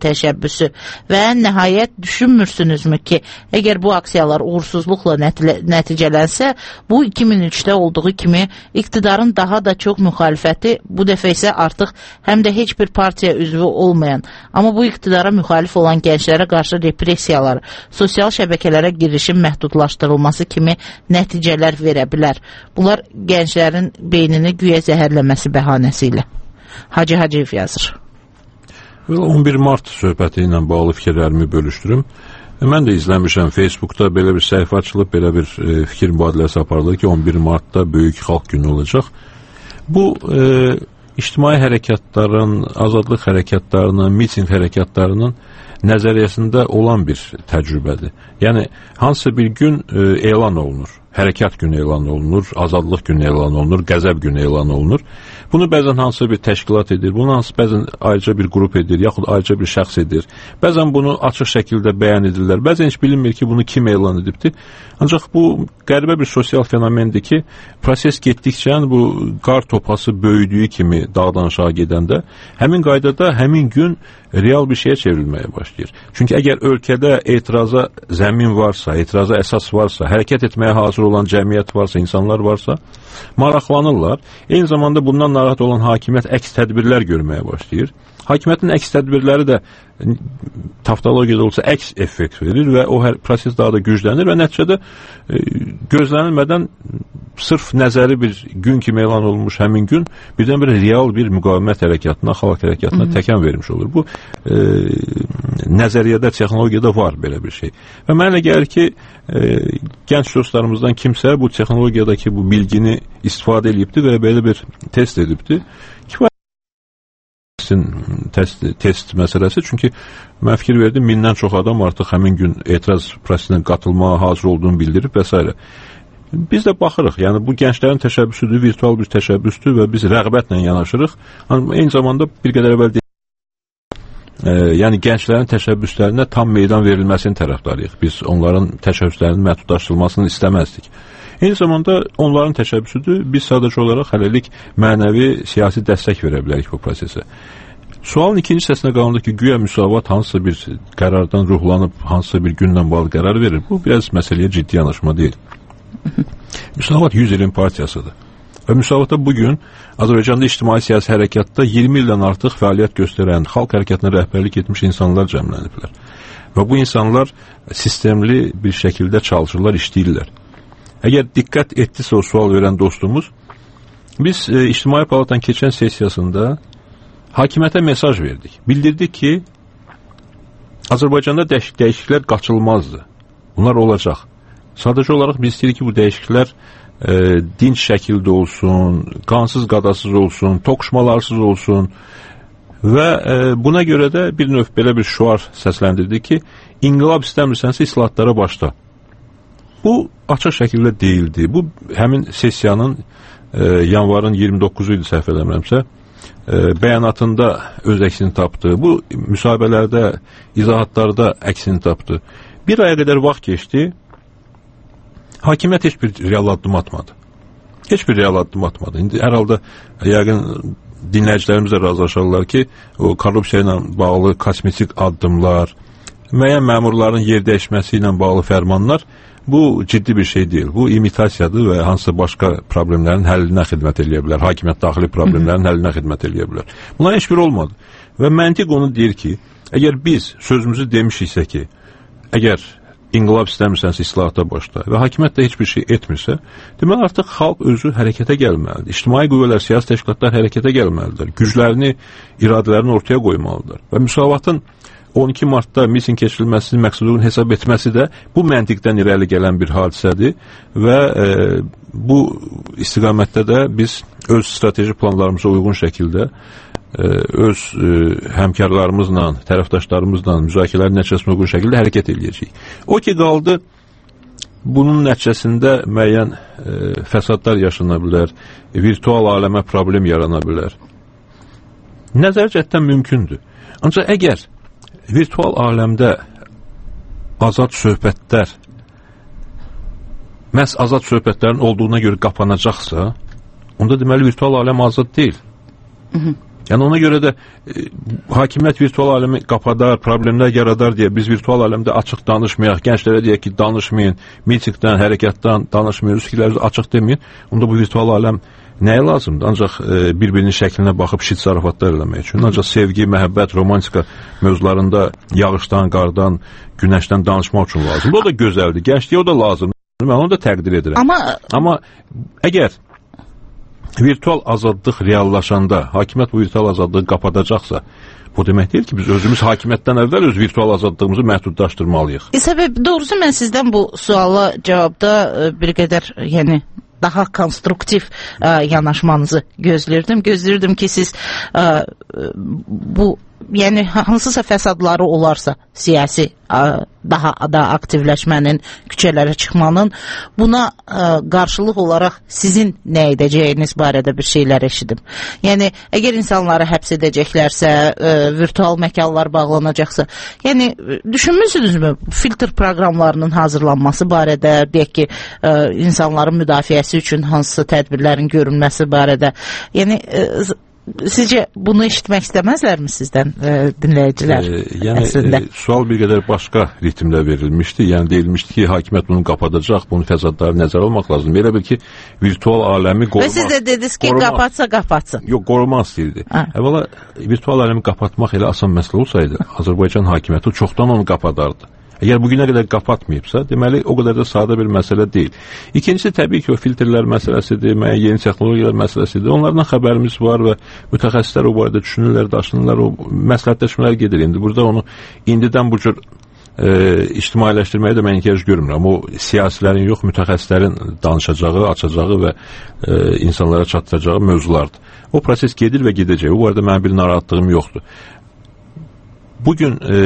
[SPEAKER 6] təşəbbüsü və nəhayət düşünmürsünüzmü ki, əgər bu aksiyalar uğursuzluqla nəticələnsə, bu iki min üçdə olduğu kimi iqtidarın daha da çox müxalifəti, bu dəfə isə artıq həm də heç bir partiya üzvü olmayan, amma bu iqtidara müxalif olan gənclərə qarşı repressiyalar, sosial şəbəkələrə girişin məhdudlaşdırılması kimi nəticələr verə bilər. Bunlar gənclərin beynini güya zəhərləməsi bəhanəsi ilə. Hacı Hacıyev yazır.
[SPEAKER 3] on bir mart söhbəti ilə bağlı fikirlərimi bölüşdürüm. Mən də izləmişəm, Facebookda belə bir səhifə açılıb, belə bir e, fikir mübadiləsi aparılır ki, on bir martda böyük xalq günü olacaq. Bu e, ictimai hərəkatların, azadlıq hərəkatlarının, miting hərəkatlarının nəzəriyyəsində olan bir təcrübədir. Yəni, hansı bir gün e, elan olunur. Hərəkat günü elan olunur, azadlıq günü elan olunur, qəzəb günü elan olunur. Bunu bəzən hansı bir təşkilat edir, bunu hansı bəzən ayrıca bir qrup edir, yaxud ayrıca bir şəxs edir. Bəzən bunu açıq şəkildə bəyan edirlər. Bəzən heç bilinmir ki, bunu kim elan edibdir. Ancaq bu qəribə bir sosial fenomendir ki, proses getdikcə bu qar topası böyüdüyü kimi dağdan aşağı gedəndə, həmin qaydada həmin gün real bir şeyə çevrilməyə başlayır. Çünki əgər ölkədə etiraza zəmin varsa, etiraza əsas varsa, hərəkət etməyə hazır olan cəmiyyət varsa, insanlar varsa, maraqlanırlar. Eyni zamanda bundan narahat olan hakimiyyət əks tədbirlər görməyə başlayır. Hakimiyyətin əks tədbirləri də taftalogiyada olsa əks effekt verir və o hər proses daha da güclənir və nəticədə e, gözlənilmədən sırf nəzəri bir gün kimi elan olunmuş həmin gün birdən-birə real bir müqavimət hərəkatına, xalq hərəkatına Hı -hı. təkan vermiş olur. Bu e, nəzəriyyədə, texnologiyada var belə bir şey. Və mənə gəlir ki, e, gənc dostlarımızdan kimsə bu texnologiyadakı bu bilgini istifadə edibdir və belə bir test edibdir. Test, test məsələsi, çünki mən fikir verdim, mindən çox adam artıq həmin gün etiraz prosesinə qatılmağa hazır olduğunu bildirib və s. Biz də baxırıq, yəni bu gənclərin təşəbbüsüdür, virtual bir təşəbbüsdür və biz rəğbətlə yanaşırıq. Eyni zamanda bir qədər əvvəl deyək, e, yəni gənclərin təşəbbüslərinə tam meydan verilməsinin tərəfdarıyıq. Biz onların təşəbbüslərinin məhdudlaşdırılmasını istəməzdik. Eyni zamanda onların təşəbbüsüdür, biz sadəcə olaraq hələlik mənəvi, siyasi dəstək verə bilərik bu prosesə. Sualın ikinci hissəsinə qalanda ki, güya müsavat hansısa bir qərardan ruhlanıb, hansısa bir günlə bağlı qərar verir, bu biraz məsələyə ciddi yanaşma deyil. Müsavat yüz ilin partiyasıdır. Və müsavata bugün Azərbaycanda ictimai siyasi hərəkatda iyirmi ildən artıq fəaliyyət göstərən, xalq hərəkatına rəhbərlik etmiş insanlar cəmləniblər. Və bu insanlar sistemli bir şəkildə çalışırlar, işləyirlər. Əgər diqqət etdisə o sual verən dostumuz, biz e, İctimai Palatın keçən sessiyasında hakimiyyətə mesaj verdik. Bildirdik ki, Azərbaycanda dəyişik, dəyişikliklər qaçılmazdır. Bunlar olacaq. Sadəcə olaraq biz istəyirik ki, bu dəyişikliklər e, dinç şəkildə olsun, qansız qadasız olsun, toqquşmalarsız olsun və e, buna görə də bir növ belə bir şüar səsləndirdik ki, inqilab istəmirsənsə islahatlara başla. Bu açıq şəkildə deyildi. Bu həmin sessiyanın e, yanvarın iyirmi doqquzu idi səhv eləmirəmsə, e, bəyanatında öz əksini tapdı. Bu müsahibələrdə, izahatlarda əksini tapdı. Bir aya qədər vaxt keçdi. Hakimiyyət heç bir real addım atmadı. Heç bir real addım atmadı. İndi hər halda yəqin dinləyicilərimiz də razılaşarlar ki, o korrupsiya ilə bağlı kosmetik addımlar, müəyyən məmurların yer dəyişməsi ilə bağlı fərmanlar, bu ciddi bir şey deyil. Bu imitasiyadır və hansısa başqa problemlərin həllinə xidmət edə bilər. Hakimiyyət daxili problemlərin həllinə xidmət edə bilər. Bunlar heç bir olmadı. Və məntiq onu deyir ki, əgər biz sözümüzü demişiksə ki, əgər inqilab istəmirsənsə islahata başla və hakimiyyət də heç bir şey etmirsə, deməli artıq xalq özü hərəkətə gəlməlidir. İctimai qüvvələr, siyasi təşkilatlar hərəkətə gəlməlidir. Güclərini, iradələrini ortaya qoymalıdır. Və müsavatın on iki martda miting keçirilməsinin məqsədini hesab etməsi də bu məntiqdən irəli gələn bir hadisədir və e, bu istiqamətdə də biz öz strateji planlarımıza uyğun şəkildə e, öz e, həmkarlarımızla, tərəfdaşlarımızla müzakirələrin nəticəsinə uyğun şəkildə hərəkət edəcəyik. O ki qaldı, bunun nəticəsində müəyyən e, fəsadlar yaşana bilər, virtual aləmə problem yarana bilər. Nəzər cəhətdən mümkündür. Ancaq əgər virtual aləmdə azad söhbətlər məhz azad söhbətlərin olduğuna görə qapanacaqsa, onda deməli virtual aləm azad deyil. Hı -hı. Yəni ona görə də e, hakimiyyət virtual aləmi qapadar, problemlər yaradar deyə biz virtual aləmdə açıq danışmayaq, gənclərə deyək ki, danışmayın, mitingdən, hərəkatdan danışmayın, fikirlərinizi açıq deməyin. Onda bu virtual aləm nəyə lazımdır? Ancaq e, bir-birinin şəklinə baxıb şit zarafatlar eləmək üçün. Ancaq sevgi, məhəbbət, romantika mövzularında yağışdan, qardan, günəşdən danışmaq üçün lazımdır. O da gözəldir. Gəncliyə o da lazımdır. Mən onu da təqdir edirəm.
[SPEAKER 6] Amma,
[SPEAKER 3] Amma əgər virtual azadlıq reallaşanda hakimiyyət bu virtual azadlığı qapadacaqsa, bu demək deyil ki, biz özümüz hakimiyyətdən əvvəl öz virtual azadlığımızı məhdudlaşdırmalıyıq.
[SPEAKER 6] E, səbəb doğrusu mən sizdən bu suala cavabda e, bir qədər, yəni daha konstruktiv ə, yanaşmanızı gözləyirdim. Gözləyirdim ki, siz ə, bu, yəni hansısa fəsadları olarsa siyasi ə, daha da aktivləşmənin, küçələrə çıxmanın, buna ə, qarşılıq olaraq sizin nə edəcəyiniz barədə bir şeylər eşidim. Yəni, əgər insanları həbs edəcəklərsə, ə, virtual məkanlar bağlanacaqsa, yəni, düşünmürsünüzmü filtr proqramlarının hazırlanması barədə, deyək ki, ə, insanların müdafiəsi üçün hansısa tədbirlərin görülməsi barədə, yəni, ə, sizcə bunu eşitmək istəməzlərmi sizdən e, dinləyicilər?
[SPEAKER 3] E, yəni, e, sual bir qədər başqa ritmdə verilmişdi. Yəni, deyilmişdi ki, hakimiyyət bunu qapadacaq, bunun fəsadları nəzərə almaq lazım. Elə bil ki, virtual aləmi qorumaq...
[SPEAKER 6] Və siz də dediniz ki, qorumaq, qapatsa qapatsın.
[SPEAKER 3] Yox, qorumaq istəyirdi. Əvvəla, virtual aləmi qapatmaq elə asan məsələ olsaydı, Azərbaycan hakimiyyəti çoxdan onu qapadardı. Əgər bugünə qədər qapatmayıbsa, deməli, o qədər də sadə bir məsələ deyil. İkincisi, təbii ki, o filtrlər məsələsidir, müəyyən yeni texnologiyalar məsələsidir. Onlardan xəbərimiz var və mütəxəssislər o barədə düşünürlər, daşınırlar, o məsləhətləşmələr gedir. İndi burada onu indidən bu cür e, ictimailəşdirməyə də mən ehtiyac görmürəm. O siyasilərin yox, mütəxəssislərin danışacağı, açacağı və e, insanlara çatdıracağı mövzulardır. O proses gedir və gedəcək. O barədə mənim bir narahatlığım yoxdur. Bugün e,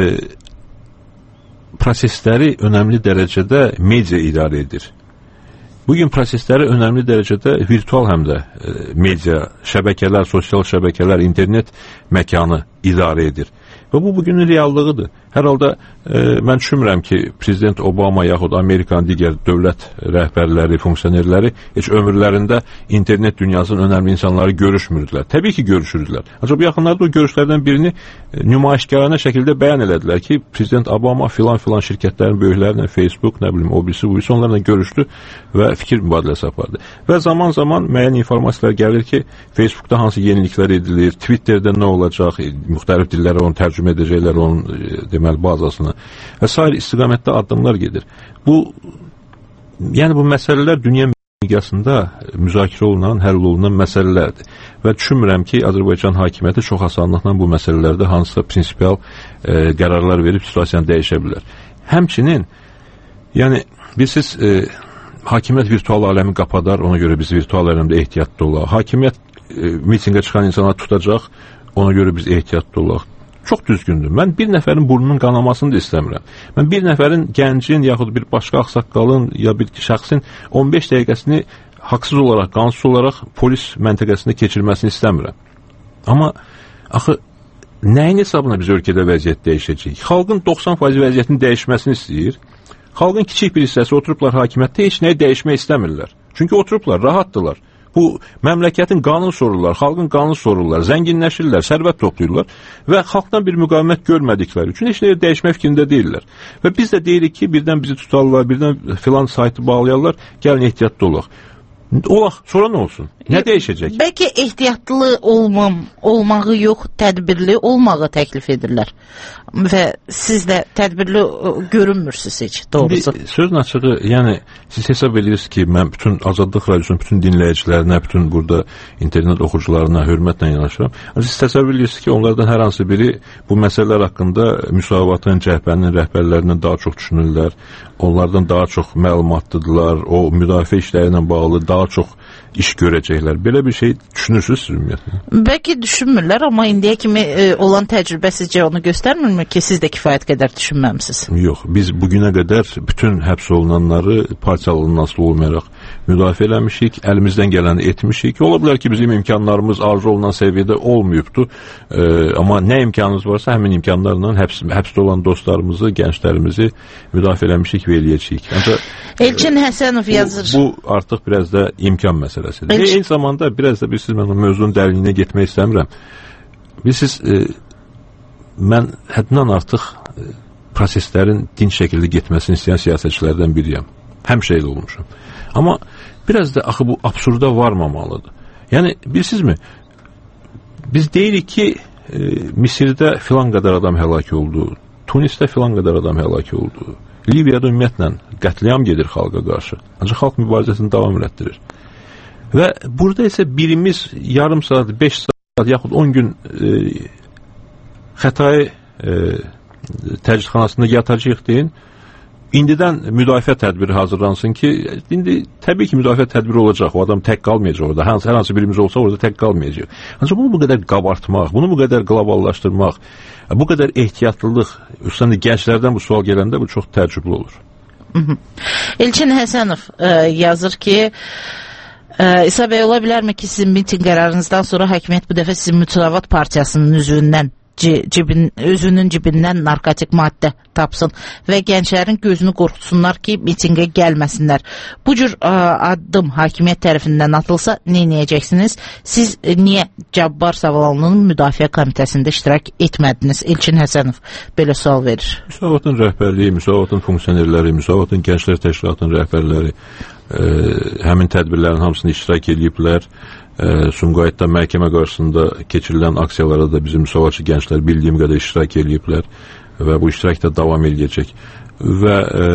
[SPEAKER 3] prosesləri önəmli dərəcədə media idarə edir. Bugün prosesləri önəmli dərəcədə virtual həm də e, media, şəbəkələr, sosial şəbəkələr, internet məkanı idarə edir. Və bu bugünün reallığıdır. Hər halda e, mən düşünmürəm ki, Prezident Obama yaxud Amerikanın digər dövlət rəhbərləri, funksionerləri heç ömürlərində internet dünyasının önəmli insanları görüşmürdülər. Təbii ki, görüşürdülər. Ancaq bu yaxınlarda o görüşlərdən birini e, nümayişkarane şəkildə bəyan elədilər ki, Prezident Obama filan-filan şirkətlərin böyüklərlə, Facebook, nə bilim, o birisi, bu birisi onlarla görüşdü və fikir mübadiləsi apardı. Və zaman-zaman müəyyən informasiyalar gəlir ki, Facebookda hansı yeniliklər edilir, Twitterdə nə olacaq, e, müxtəlif dillərə onu tərcümə edəcəklər, onun e, deməli bazasına və sair istiqamətdə addımlar gedir. Bu, yəni bu məsələlər dünya miqyasında müzakirə olunan, həll olunan məsələlərdir. Və düşünmürəm ki, Azərbaycan hakimiyyəti çox asanlıqla bu məsələlərdə hansısa prinsipial e, qərarlar verib situasiyanı dəyişə bilər. Həmçinin, yəni, bilirsiniz, e, hakimiyyət virtual aləmi qapadar, ona görə biz virtual aləmdə ehtiyatlı olaq. Hakimiyyət e, mitingə çıxan insanlar tutacaq, ona görə biz ehtiyatlı olaq. Çox düzgündür. Mən bir nəfərin burnunun qanamasını da istəmirəm. Mən bir nəfərin gəncin, yaxud bir başqa ağsaqqalın, ya bir şəxsin on beş dəqiqəsini haqsız olaraq, qansız olaraq polis məntəqəsində keçirməsini istəmirəm. Amma axı nəyin hesabına biz ölkədə vəziyyət dəyişəcəyik? Xalqın doxsan faiz vəziyyətinin dəyişməsini istəyir. Xalqın kiçik bir hissəsi oturublar hakimiyyətdə, heç nəyi dəyişmək istəmirlər. Çünki oturublar, rahatdırlar. Bu, məmləkətin qanun sorurlar, xalqın qanun sorurlar, zənginləşirlər, sərvət toplayırlar və xalqdan bir müqavimət görmədikləri üçün heç nəyə dəyişmək fikrində deyirlər. Və biz də deyirik ki, birdən bizi tutarlar, birdən filan saytı bağlayarlar, gəlin ehtiyatlı olaq. Olaq, sonra nə olsun? Nə dəyişəcək?
[SPEAKER 6] Bəlkə ehtiyatlı olmam, olmağı yox, tədbirli olmağı təklif edirlər. Və siz də tədbirli görünmürsünüz heç, doğrusu.
[SPEAKER 3] Bir, sözün açığı, yəni siz hesab edirsiniz ki, mən bütün Azadlıq Radiosunun bütün dinləyicilərinə, bütün burada internet oxucularına hörmətlə yanaşıram. Siz təsəvvür edirsiniz ki, onlardan hər hansı biri bu məsələlər haqqında Müsavatın, cəhbənin rəhbərlərindən daha çox düşünürlər, onlardan daha çox məlumatlıdırlar, o müdafiə işləri ilə bağlı daha çox iş görəcəklər. Belə bir şey düşünürsünüz ümumiyyətlə?
[SPEAKER 6] Bəlkə düşünmürlər, amma indiyə kimi e, olan təcrübə sizcə onu göstərmirmi ki, siz də kifayət qədər düşünməmisiniz?
[SPEAKER 3] Yox, biz bugünə qədər bütün həbs olunanları partiyalı nasıl olmayaraq müdafiə eləmişik, əlimizdən gələni etmişik. Ola bilər ki, bizim imkanlarımız arzu olunan səviyyədə olmayıbdır, e, amma nə imkanımız varsa həmin imkanlarla həbs, həbsdə olan dostlarımızı, gənclərimizi müdafiə eləmişik və eləyəcəyik. Ancaq
[SPEAKER 6] Elçin Həsənov yazır.
[SPEAKER 3] Bu, bu artıq biraz da imkan məsələsidir. Elçin... Eyni zamanda biraz da bilirsiniz, mən o mövzunun dərinliyinə getmək istəmirəm. Bilirsiniz, e, mən həddindən artıq e, proseslərin dinç şəkildə getməsini istəyən siyasətçilərdən biriyəm. Həmişə elə olmuşam. Amma biraz da axı bu absurda varmamalıdır. Yəni, bilirsinizmi, biz deyirik ki, e, Misirdə filan qədər adam həlak oldu, Tunisdə filan qədər adam həlak oldu, Libiyada ümumiyyətlə qətliam gedir xalqa qarşı. Ancaq xalq mübarizəsini davam elətdirir. Və burada isə birimiz yarım saat, beş saat, yaxud on gün e, Xətai e, təcridxanasında yatacaq deyin, indidən müdafiə tədbiri hazırlansın ki, indi təbii ki, müdafiə tədbiri olacaq, o adam tək qalmayacaq orada, hər hansı birimiz olsa orada tək qalmayacaq. Ancaq bunu bu qədər qabartmaq, bunu bu qədər qloballaşdırmaq, bu qədər ehtiyatlılıq, üstəndə gənclərdən bu sual gələndə bu çox təəccüblü olur.
[SPEAKER 6] Elçin Həsənov e, yazır ki, e, İsa bəy, ola bilərmi ki, sizin miting qərarınızdan sonra hakimiyyət bu dəfə sizin Müsavat Partiyasının üzvündən Cibin, özünün cibindən narkotik maddə tapsın və gənclərin gözünü qorxutsunlar ki, mitingə gəlməsinlər. Bu cür ə, addım hakimiyyət tərəfindən atılsa, nə edəcəksiniz? Siz ə, niyə Cabbar Savalanlının müdafiə komitəsində iştirak etmədiniz? Elçin Həsənov belə sual verir.
[SPEAKER 3] Müsavatın rəhbərliyi, Müsavatın funksionerləri, Müsavatın Gənclər Təşkilatının rəhbərləri ə, həmin tədbirlərin hamısını iştirak ediblər. Sumqayıtda məhkəmə qarşısında keçirilən aksiyalara da bizim müsavatçı gənclər bildiyim qədər iştirak ediblər və bu iştirak da davam edəcək. Və e,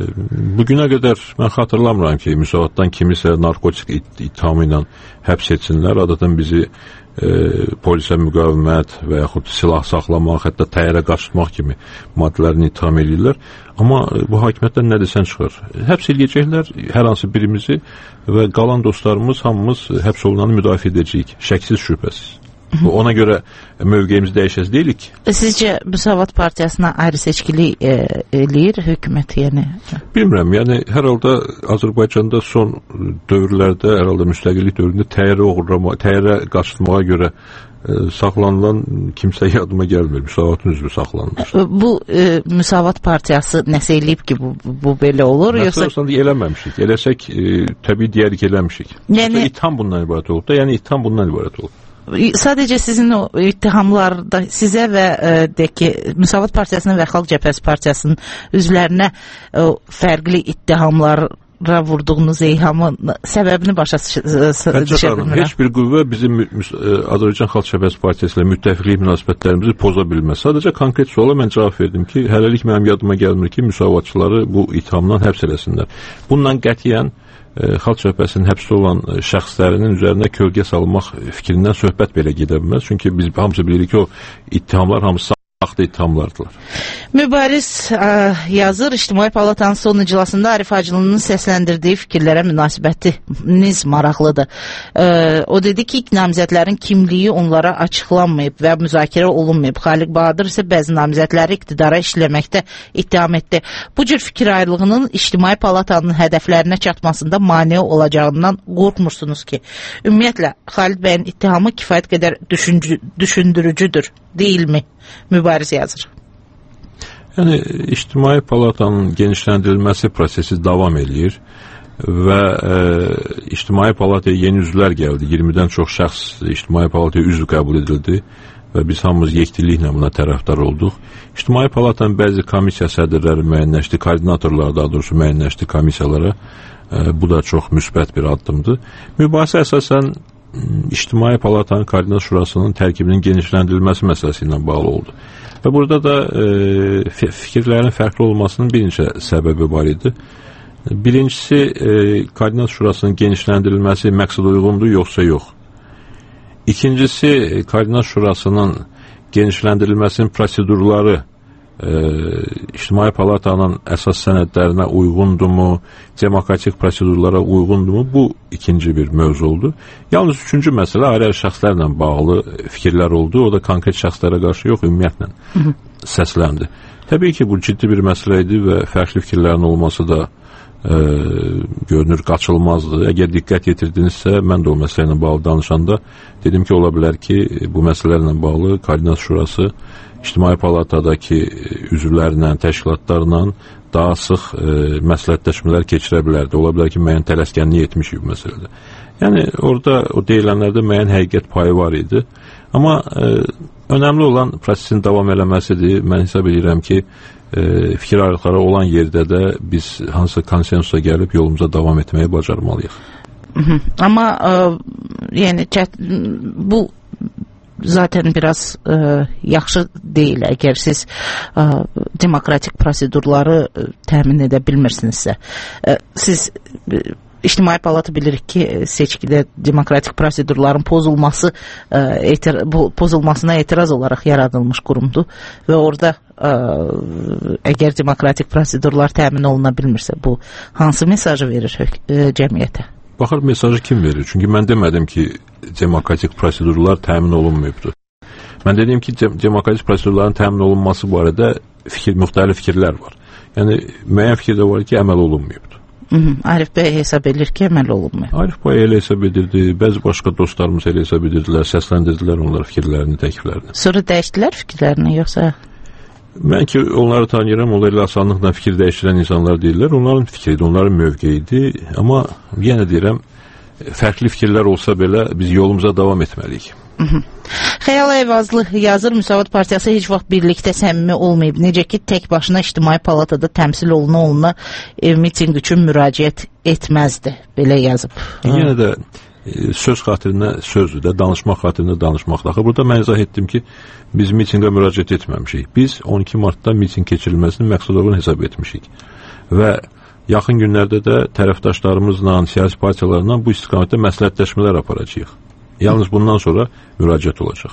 [SPEAKER 3] bugünə qədər mən xatırlamıram ki, müsavatdan kimisə narkotik ittihamı ilə həbs etsinlər. Adətən bizi e, polisə müqavimət və yaxud silah saxlamaq, hətta təyyarə qaçırtmaq kimi maddələrini ittiham edirlər. Amma bu hakimiyyətdən nə desən çıxır. Həbs edəcəklər hər hansı birimizi və qalan dostlarımız hamımız həbs olunanı müdafiə edəcəyik. Şəksiz, şübhəsiz. Ona görə mövqeyimiz dəyişəz deyilik.
[SPEAKER 6] Sizcə Müsavat Partiyasına ayrı seçkilik e, eləyir hökumət, yəni?
[SPEAKER 3] Bilmirəm, yəni hər halda Azərbaycanda son dövrlərdə, hər halda müstəqillik dövründə təyyarə oğurlama, təyyarə qaçırtmağa görə e, saxlanılan kimsə yadıma gəlmir. Müsavatın üzvü saxlanılır.
[SPEAKER 6] Bu e, Müsavat Partiyası nəsə eləyib ki, bu, bu belə olur?
[SPEAKER 3] Yoxsa yoxsa eləməmişik. Eləsək e, təbii deyərik eləmişik. Yəni itham bundan ibarət olub da, yəni itham bundan ibarət olub.
[SPEAKER 6] Sadəcə sizin o ittihamlarda sizə və e, de ki, Müsavat Partiyasının və Xalq Cəbhəsi Partiyasının üzvlərinə e, fərqli ittihamlara vurduğunuz eyhamın səbəbini başa düşə bilmirəm.
[SPEAKER 3] Heç bir qüvvə bizim Azərbaycan Xalq Cəbhəsi Partiyası ilə müttəfiqlik münasibətlərimizi poza bilməz. Sadəcə konkret suala mən cavab verdim ki, hələlik mənim yadıma gəlmir ki, müsavatçıları bu ittihamdan həbs eləsinlər. Bundan qətiyyən Xalq Cəbhəsinin həbsdə olan şəxslərinin üzərinə kölgə salmaq fikrindən söhbət belə gedə bilməz. Çünki biz hamısı bilirik ki, o ittihamlar hamısı saxta ittihamlardılar.
[SPEAKER 6] Mübariz ə, yazır, İctimai Palatanın son iclasında Arif Hacılının səsləndirdiyi fikirlərə münasibətiniz maraqlıdır. Ə, o dedi ki, namizədlərin kimliyi onlara açıqlanmayıb və müzakirə olunmayıb. Xaliq Bahadır isə bəzi namizədləri iqtidara işləməkdə ittiham etdi. Bu cür fikir ayrılığının İctimai Palatanın hədəflərinə çatmasında mane olacağından qorxmursunuz ki, ümumiyyətlə Xalid bəyin ittihamı kifayət qədər düşüncü, düşündürücüdür, deyilmi? Mübariz yazır.
[SPEAKER 3] Yəni, İctimai Palatanın genişləndirilməsi prosesi davam edir və e, İctimai Palataya yeni üzvlər gəldi. iyirmidən çox şəxs İctimai Palataya üzv qəbul edildi və biz hamımız yekdiliklə buna tərəfdar olduq. İctimai Palatanın bəzi komissiya sədrləri müəyyənləşdi, koordinatorlar daha doğrusu müəyyənləşdi komissiyalara. E, bu da çox müsbət bir addımdır. Mübahisə əsasən İctimai Palatanın Koordinat Şurasının tərkibinin genişləndirilməsi məsələsi ilə bağlı oldu. Və burada da e, fikirlərin fərqli olmasının bir neçə səbəbi var idi. Birincisi, e, Koordinat Şurasının genişləndirilməsi məqsəd uyğundur, yoxsa yox. İkincisi, Koordinat Şurasının genişləndirilməsinin prosedurları e, İctimai Palatanın əsas sənədlərinə uyğundurmu, demokratik prosedurlara uyğundurmu, bu ikinci bir mövzu oldu. Yalnız üçüncü məsələ ayrı şəxslərlə bağlı fikirlər oldu. O da konkret şəxslərə qarşı yox, ümumiyyətlə səsləndi. Təbii ki, bu ciddi bir məsələ idi və fərqli fikirlərin olması da e, görünür qaçılmazdı. Əgər diqqət yetirdinizsə, mən də o məsələ ilə bağlı danışanda dedim ki, ola bilər ki, bu məsələlərlə bağlı Koordinat Şurası İctimai Palatadakı üzvlərlə, təşkilatlarla daha sıx e, məsləhətləşmələr keçirə bilərdi. Ola bilər ki, müəyyən tələskənlik etmişik bu məsələdə. Yəni, orada o deyilənlərdə müəyyən həqiqət payı var idi. Amma e, önəmli olan prosesin davam eləməsidir. Mən hesab edirəm ki, e, fikir ayrılıqları olan yerdə də biz hansı konsensusa gəlib yolumuza davam etməyi bacarmalıyıq.
[SPEAKER 6] Amma e, yəni bu zaten biraz e, yaxşı deyil. Əgər siz e, demokratik prosedurları e, təmin edə bilmirsinizsə, e, siz e, İctimai Palata bilirik ki, seçkidə demokratik prosedurların pozulması e, etir, bu, pozulmasına etiraz olaraq yaradılmış qurumdur və orada e, əgər demokratik prosedurlar təmin oluna bilmirsə, bu hansı mesajı verir e, cəmiyyətə?
[SPEAKER 3] Baxır, mesajı kim verir? Çünki mən demədim ki, demokratik prosedurlar təmin olunmayıbdır. Mən dedim ki, demokratik prosedurların təmin olunması barədə fikir, müxtəlif fikirlər var. Yəni, müəyyən fikir də var ki, əməl olunmayıbdır.
[SPEAKER 6] Hı -hı. Arif bəy hesab edir ki, əməl olunmuyor.
[SPEAKER 3] Arif bəy elə hesab edirdi, bəzi başqa dostlarımız elə hesab edirdilər, səsləndirdilər onlar fikirlərini, təkliflərini.
[SPEAKER 6] Sonra dəyişdilər fikirlərini, yoxsa?
[SPEAKER 3] Mən ki, onları tanıyıram, onlar elə asanlıqla fikir dəyişdirən insanlar deyirlər, onların fikridir, onların mövqeyidir, amma yenə deyirəm, fərqli fikirlər olsa belə biz yolumuza davam etməliyik.
[SPEAKER 6] Hı -hı. Xəyal Eyvazlı yazır, Müsavat Partiyası heç vaxt birlikdə səmimi olmayıb. Necə ki, tək başına İctimai Palatada təmsil oluna-oluna e, miting üçün müraciət etməzdi. Belə yazıb.
[SPEAKER 3] Yenə də e, söz xatirinə sözdür də, danışmaq xatirinə danışmaqdır. Axı, burada mən izah etdim ki, biz mitinqə müraciət etməmişik. Biz on iki martda miting keçirilməsini məqsad olan hesab etmişik. Və yaxın günlərdə də tərəfdaşlarımızla, siyasi partiyalarla bu istiqamətdə məsləhətləşmələr aparacağıq. Yalnız bundan sonra müraciət olacaq.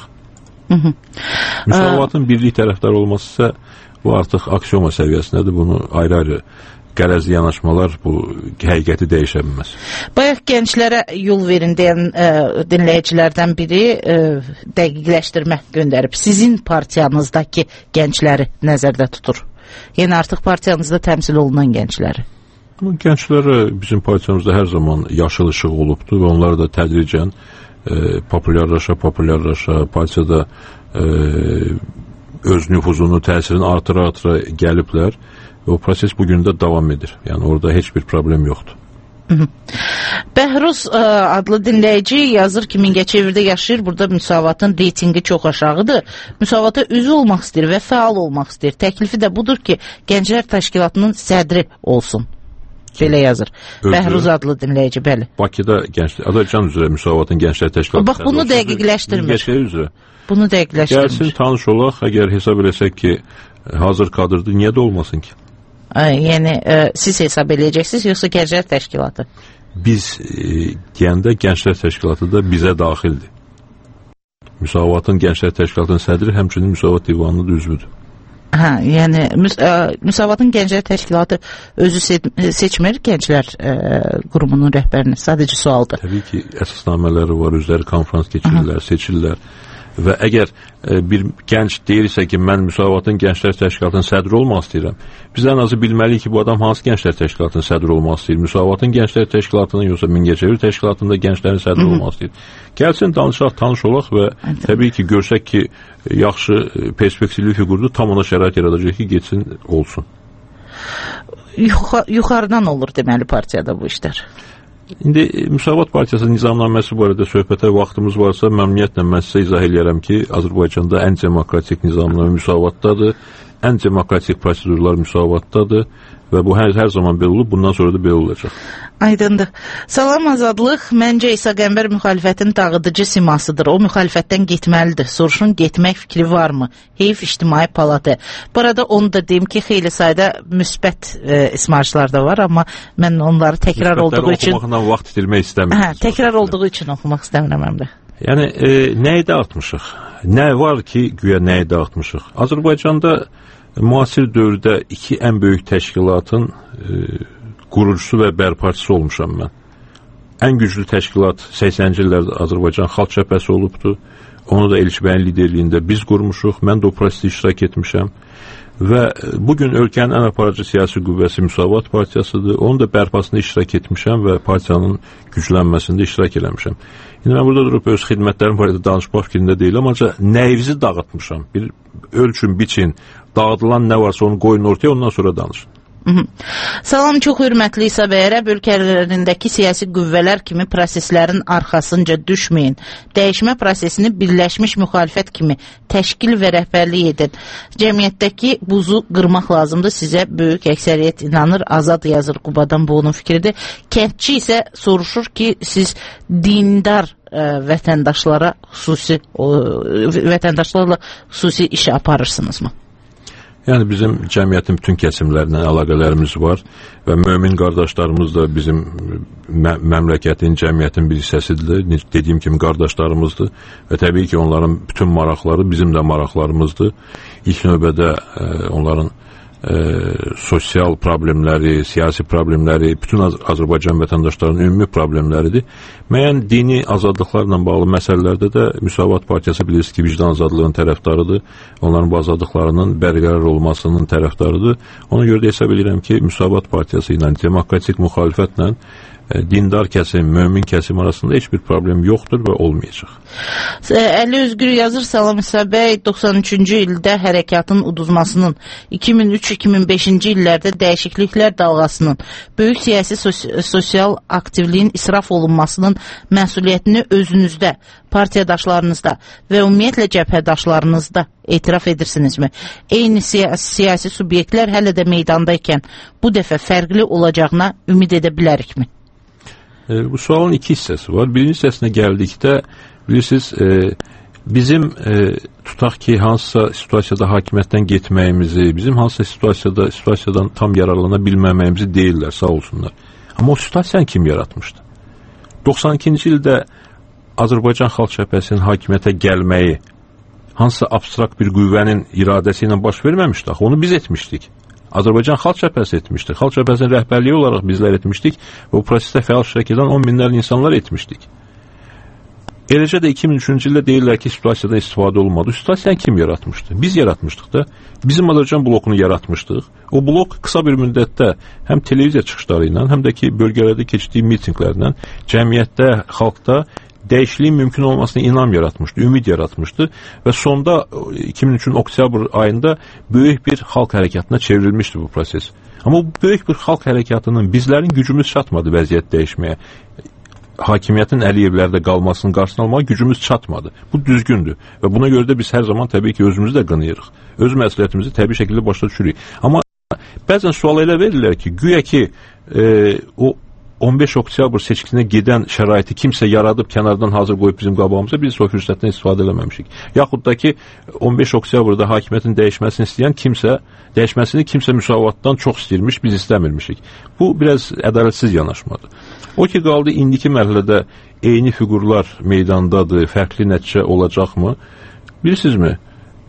[SPEAKER 3] Müsavatın birlik tərəfdarı olması isə bu artıq aksiyoma səviyyəsindədir. Bunu ayrı-ayrı qərəzli yanaşmalar bu həqiqəti dəyişə bilməz.
[SPEAKER 6] Bayaq gənclərə yol verin deyən e, dinləyicilərdən biri e, dəqiqləşdirmə göndərib. Sizin partiyanızdakı gəncləri nəzərdə tutur. Yəni artıq partiyanızda təmsil olunan gəncləri.
[SPEAKER 3] Gənclərə bizim partiyamızda hər zaman yaşıl işıq olubdur və onlar da tədricən E, populyarlaşa, populyarlaşa, partiyada e, öz nüfuzunu, təsirini artıra-artıra gəliblər və o proses bugün də davam edir. Yəni orada heç bir problem yoxdur.
[SPEAKER 6] Bəhruz ə, adlı dinləyici yazır ki, Mingəçevirdə yaşayır, burada Müsavatın reytingi çox aşağıdır. Müsavata üzv olmaq istəyir və fəal olmaq istəyir. Təklifi də budur ki, Gənclər Təşkilatının sədri olsun. Belə yazır. Özü, Bəhruz adlı dinləyici, bəli.
[SPEAKER 3] Bakıda gənclər, Azərbaycan üzrə Müsavatın Gənclər Təşkilatı.
[SPEAKER 6] Bax, bunu dəqiqləşdirmir. Bunu dəqiqləşdirmir.
[SPEAKER 3] Gəlsin, tanış olaq, əgər hesab eləsək ki, hazır kadrdır, niyə də olmasın ki?
[SPEAKER 6] Ə, yəni, ə, siz hesab eləyəcəksiniz, yoxsa Gənclər Təşkilatı?
[SPEAKER 3] Biz e, deyəndə Gənclər Təşkilatı da bizə daxildir. Müsavatın Gənclər Təşkilatının sədri həmçinin Müsavat Divanının üzvüdür.
[SPEAKER 6] Hə, yəni müs ə, Müsavatın Gənclər Təşkilatı özü se seçmir Gənclər ə, qurumunun rəhbərini, sadəcə sualdır.
[SPEAKER 3] Təbii ki, əsasnamələri var, üzləri konferans keçirirlər, seçirlər və əgər ə, bir gənc deyirsə ki, mən Müsavatın Gənclər Təşkilatının sədri olmaq istəyirəm, biz ən azı bilməliyik ki, bu adam hansı Gənclər Təşkilatının sədri olmaq istəyir? Müsavatın Gənclər Təşkilatının yoxsa Mingəçevir Təşkilatında gənclərin sədri Hı -hı. olmaq istəyir? Gəlsin, danışaq, tanış olaq və Hı təbii ki, görsək ki, yaxşı perspektivli fiqurdur, tam ona şərait yaradacaq ki, geçsin, olsun.
[SPEAKER 6] Yuxa yuxarıdan olur deməli partiyada bu işlər.
[SPEAKER 3] İndi Müsavat Partiyası nizamnaməsi barədə söhbətə vaxtımız varsa, məmnuniyyətlə mən sizə izah eləyərəm ki, Azərbaycanda ən demokratik nizamnamə Müsavatdadır, ən demokratik prosedurlar Müsavatdadır və bu hər, hər zaman belə olub, bundan sonra da belə olacaq.
[SPEAKER 6] Aydındır. Salam Azadlıq, məncə İsa Qəmbər müxalifətin dağıdıcı simasıdır. O müxalifətdən getməlidir. Soruşun, getmək fikri varmı? Heyf İctimai Palatı. Bu arada onu da deyim ki, xeyli sayda müsbət e, ismarçılar da var, amma mən onları təkrar
[SPEAKER 3] müsbətləri
[SPEAKER 6] olduğu üçün...
[SPEAKER 3] Müsbətləri oxumaqla vaxt itirmək istəmirəm.
[SPEAKER 6] Hə, təkrar olduğu üçün oxumaq istəmirəm həm də.
[SPEAKER 3] Yəni, e, nəyi dağıtmışıq? Nə var ki, güya nəyi dağıtmışıq? Azərbaycanda müasir dövrdə iki ən böyük təşkilatın e, qurucusu və bərparçısı olmuşam mən. Ən güclü təşkilat səksəninci illərdə Azərbaycan Xalq Cəbhəsi olubdur. Onu da Elçi bəyin liderliyində biz qurmuşuq. Mən də o prosesdə iştirak etmişəm. Və bugün ölkənin ən aparıcı siyasi qüvvəsi Müsavat Partiyasıdır. Onun da bərpasında iştirak etmişəm və partiyanın güclənməsində iştirak eləmişəm. İndi mən burada durub öz xidmətlərim barədə danışmaq fikrində deyiləm, ancaq nəyinizi dağıtmışam. Bir ölçün, biçin, dağıdılan nə varsa onu qoyun ortaya, ondan sonra danışın.
[SPEAKER 6] Hı -hı. Salam, çox hörmətli İsa bəy, ərəb ölkələrindəki siyasi qüvvələr kimi proseslərin arxasınca düşməyin. Dəyişmə prosesini birləşmiş müxalifət kimi təşkil və rəhbərlik edin. Cəmiyyətdəki buzu qırmaq lazımdır. Sizə böyük əksəriyyət inanır. Azad yazır Qubadan, bu onun fikridir. Kəndçi isə soruşur ki, siz dindar ə, vətəndaşlara xüsusi o, vətəndaşlarla xüsusi iş aparırsınızmı?
[SPEAKER 3] Yəni bizim cəmiyyətin bütün kəsimlərindən əlaqələrimiz var və mömin qardaşlarımız da bizim mə məmləkətin, cəmiyyətin bir hissəsidir. Dediyim kimi qardaşlarımızdır və təbii ki, onların bütün maraqları bizim də maraqlarımızdır. İlk növbədə ə, onların ə, sosial problemləri, siyasi problemləri, bütün Az Azərbaycan vətəndaşlarının ümumi problemləridir. Müəyyən dini azadlıqlarla bağlı məsələlərdə də Müsavat Partiyası bilirsiniz ki, vicdan azadlığının tərəfdarıdır. Onların bu azadlıqlarının bərqərar olmasının tərəfdarıdır. Ona görə də hesab edirəm ki, Müsavat Partiyası ilə, demokratik müxalifətlə dindar kəsim, mömin kəsim arasında heç bir problem yoxdur və olmayacaq.
[SPEAKER 6] Əli Özgür yazır, salam İsa bəy, doxsan üçüncü ildə hərəkatın uduzmasının, iki min üç iki min beşinci illərdə dəyişikliklər dalğasının, böyük siyasi sos sosial aktivliyin israf olunmasının məsuliyyətini özünüzdə, partiyadaşlarınızda və ümumiyyətlə cəbhədaşlarınızda etiraf edirsinizmi? Eyni siyasi, siyasi subyektlər hələ də meydandaykən bu dəfə fərqli olacağına ümid edə bilərikmi?
[SPEAKER 3] E, bu sualın iki hissəsi var. Birinci hissəsinə gəldikdə, bilirsiniz, e, bizim e, tutaq ki, hansısa situasiyada hakimiyyətdən getməyimizi, bizim hansısa situasiyada situasiyadan tam yararlana bilməməyimizi deyirlər, sağ olsunlar. Amma o situasiyanı kim yaratmışdı? doxsan ikinci ildə Azərbaycan Xalq Cəbhəsinin hakimiyyətə gəlməyi hansısa abstrakt bir qüvvənin iradəsi ilə baş verməmişdi. Onu biz etmişdik. Azərbaycan Xalq Cəbhəsi etmişdi. Xalq Cəbhəsinin rəhbərliyi olaraq bizlər etmişdik və bu prosesdə fəal iştirak edən on minlərlə insanlar etmişdik. Eləcə də iki min üçüncü ildə deyirlər ki, situasiyadan istifadə olmadı. Situasiyanı kim yaratmışdı? Biz yaratmışdıq da. Bizim Azərbaycan blokunu yaratmışdıq. O blok qısa bir müddətdə həm televiziya çıxışları ilə, həm də ki, bölgələrdə keçdiyi mitinglərlə cəmiyyətdə, xalqda dəyişikliyin mümkün olmasına inam yaratmışdı, ümid yaratmışdı və sonda iki min üçün oktyabr ayında böyük bir xalq hərəkatına çevrilmişdi bu proses. Amma bu böyük bir xalq hərəkatının bizlərin gücümüz çatmadı vəziyyət dəyişməyə. Hakimiyyətin Əliyevlərdə qalmasının qarşısını almağa gücümüz çatmadı. Bu düzgündür və buna görə də biz hər zaman təbii ki, özümüzü də qınayırıq. Öz məsuliyyətimizi təbii şəkildə başa düşürük. Amma bəzən sual elə verirlər ki, güya ki, e, o on beş oktyabr seçkisinə gedən şəraiti kimsə yaradıb, kənardan hazır qoyub bizim qabağımıza, biz o fürsətdən istifadə eləməmişik. Yaxud da ki, on beş oktyabrda hakimiyyətin dəyişməsini istəyən kimsə, dəyişməsini kimsə müsavatdan çox istəyirmiş, biz istəmirmişik. Bu, biraz ədalətsiz yanaşmadır. O ki, qaldı, indiki mərhələdə eyni fiqurlar meydandadır, fərqli nəticə olacaqmı? Bilirsinizmi?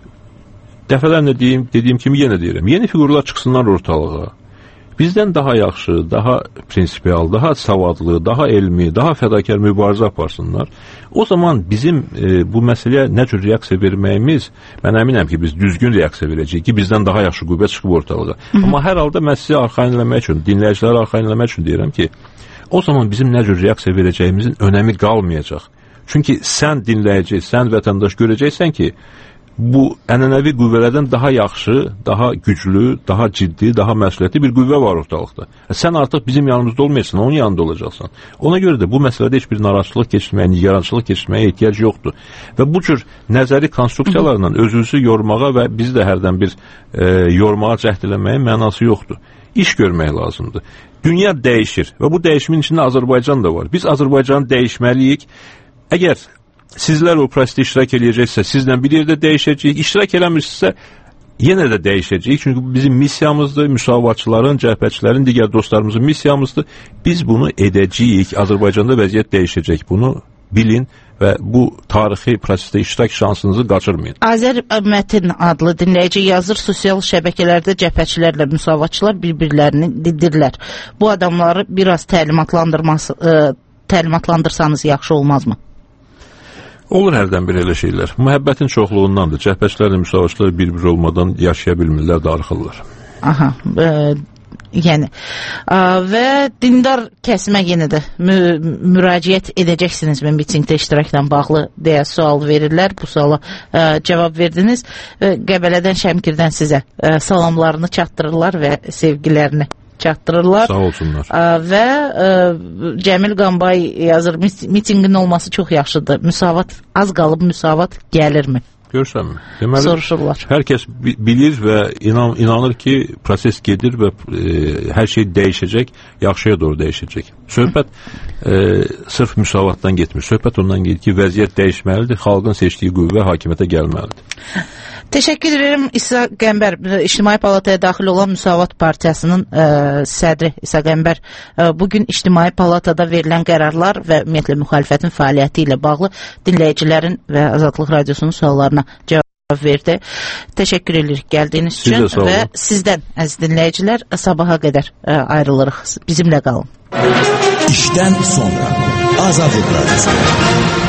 [SPEAKER 3] Dəfələrlə deyim, dediyim kimi yenə deyirəm, yeni fiqurlar çıxsınlar ortalığa. Bizdən daha yaxşı, daha prinsipial, daha savadlı, daha elmi, daha fədakar mübarizə aparsınlar. O zaman bizim e, bu məsələyə nə cür reaksiya verməyimiz, mən əminəm ki, biz düzgün reaksiya verəcəyik ki, bizdən daha yaxşı qüvvə çıxıb ortalığa. Hı -hı. Amma hər halda mən sizi arxayın eləmək üçün, dinləyiciləri arxayın eləmək üçün deyirəm ki, o zaman bizim nə cür reaksiya verəcəyimizin önəmi qalmayacaq. Çünki sən dinləyici, sən vətəndaş görəcəksən ki, bu ənənəvi qüvvələrdən daha yaxşı, daha güclü, daha ciddi, daha məsuliyyətli bir qüvvə var ortalıqda. Sən artıq bizim yanımızda olmayacaqsan, onun yanında olacaqsan. Ona görə də bu məsələdə heç bir narahatçılıq keçirməyə, nigarançılıq keçirməyə ehtiyac yoxdur. Və bu cür nəzəri konstruksiyalarla özünüzü yormağa və bizi də hərdən bir e, yormağa cəhd eləməyin mənası yoxdur. İş görmək lazımdır. Dünya dəyişir və bu dəyişimin içində Azərbaycan da var. Biz Azərbaycanı dəyişməliyik. Əgər sizlər o prosesdə iştirak edəcəksə, sizlə bir yerdə dəyişəcəyik. İştirak eləmirsinizsə, yenə də dəyişəcəyik. Çünki bu bizim missiyamızdır, müsavatçıların, cəhbətçilərin, digər dostlarımızın missiyamızdır. Biz bunu edəcəyik. Azərbaycanda vəziyyət dəyişəcək. Bunu bilin və bu tarixi prosesdə iştirak şansınızı qaçırmayın.
[SPEAKER 6] Azər Mətin adlı dinləyici yazır, sosial şəbəkələrdə cəbhəçilərlə müsavatçılar bir-birlərini didirlər. Bu adamları biraz təlimatlandırması, ə, təlimatlandırsanız yaxşı olmazmı?
[SPEAKER 3] Olur hərdən bir elə şeylər. Məhəbbətin çoxluğundandır. Cəhbətçilərlə müsavatçılar bir-bir olmadan yaşaya bilmirlər, darıxırlar.
[SPEAKER 6] Aha, e, Yəni ə, və dindar kəsimə yenə də mü müraciət edəcəksinizmi mitinqdə iştirakla bağlı deyə sual verirlər. Bu suala ə, cavab verdiniz. Ə, Qəbələdən, Şəmkirdən sizə ə, salamlarını çatdırırlar və sevgilərini çatdırırlar.
[SPEAKER 3] Sağ olsunlar.
[SPEAKER 6] Ə, və ə, Cəmil Qambay yazır, mitinqin olması çox yaxşıdır. Müsavat, az qalıb müsavat gəlirmi?
[SPEAKER 3] Görürsən mi? Deməli,
[SPEAKER 6] soruşurlar.
[SPEAKER 3] Hər kəs bilir və inan, inanır ki, proses gedir və e, hər şey dəyişəcək, yaxşıya doğru dəyişəcək. Söhbət e, sırf müsavatdan getmir. Söhbət ondan gedir ki, vəziyyət dəyişməlidir, xalqın seçdiyi qüvvə hakimiyyətə gəlməlidir.
[SPEAKER 6] Təşəkkür edirəm. İsa Qəmbər, İctimai Palataya daxil olan Müsavat Partiyasının ə, sədri İsa Qəmbər ə, bugün İctimai Palatada verilən qərarlar və ümumiyyətlə müxalifətin fəaliyyəti ilə bağlı dinləyicilərin və Azadlıq Radiosunun suallarına cavab verdi. Təşəkkür edirik gəldiyiniz üçün və sizdən, əziz dinləyicilər, sabaha qədər ə, ayrılırıq. Bizimlə qalın.
[SPEAKER 1] İşdən sonra Azadlıq Radiosu.